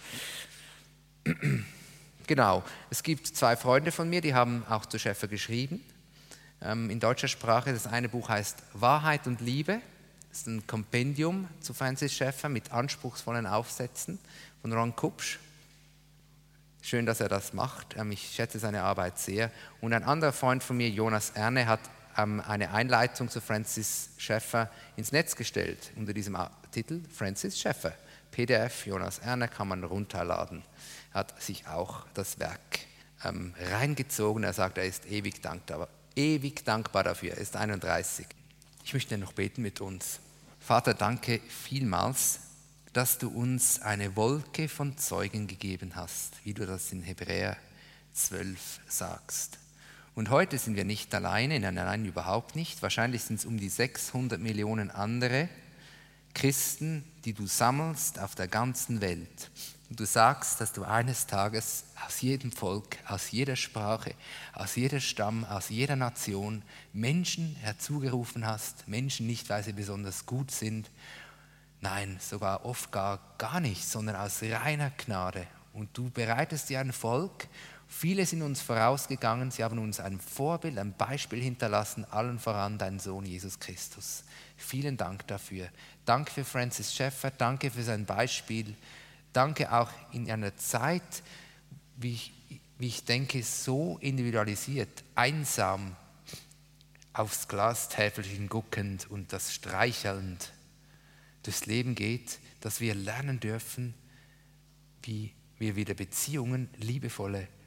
Genau, es gibt zwei Freunde von mir, die haben auch zu Schaeffer geschrieben. Ähm, in deutscher Sprache, das eine Buch heißt Wahrheit und Liebe. Das ist ein Kompendium zu Francis Schaeffer mit anspruchsvollen Aufsätzen von Ron Kupsch. Schön, dass er das macht. Ich schätze seine Arbeit sehr. Und ein anderer Freund von mir, Jonas Erne, hat eine Einleitung zu Francis Schaeffer ins Netz gestellt unter diesem Titel Francis Schaeffer. P D F, Jonas Erne, kann man runterladen. Er hat sich auch das Werk ähm, reingezogen. Er sagt, er ist ewig dankbar, ewig dankbar dafür. Er ist einunddreißig. Ich möchte noch beten mit uns. Vater, danke vielmals, dass du uns eine Wolke von Zeugen gegeben hast, wie du das in Hebräer zwölf sagst. Und heute sind wir nicht alleine, nein, nein, überhaupt nicht. Wahrscheinlich sind es um die sechshundert Millionen andere Christen, die du sammelst auf der ganzen Welt. Und du sagst, dass du eines Tages aus jedem Volk, aus jeder Sprache, aus jeder Stamm, aus jeder Nation Menschen herzugerufen hast. Menschen nicht, weil sie besonders gut sind, nein, sogar oft gar, gar nicht, sondern aus reiner Gnade. Und du bereitest dir ein Volk. Viele sind uns vorausgegangen, sie haben uns ein Vorbild, ein Beispiel hinterlassen, allen voran dein Sohn Jesus Christus. Vielen Dank dafür. Danke für Francis Schaeffer, danke für sein Beispiel. Danke auch in einer Zeit, wie ich, wie ich denke, so individualisiert, einsam, aufs Glastäfelchen guckend und das streichelnd durchs Leben geht, dass wir lernen dürfen, wie wir wieder Beziehungen, liebevolle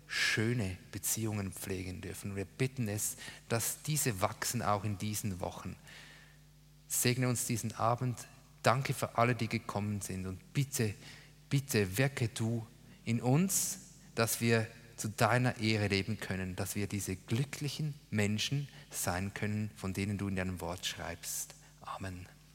schöne Beziehungen pflegen dürfen. Wir bitten es, dass diese wachsen auch in diesen Wochen. Segne uns diesen Abend. Danke für alle, die gekommen sind. Und bitte, bitte wirke du in uns, dass wir zu deiner Ehre leben können, dass wir diese glücklichen Menschen sein können, von denen du in deinem Wort schreibst. Amen.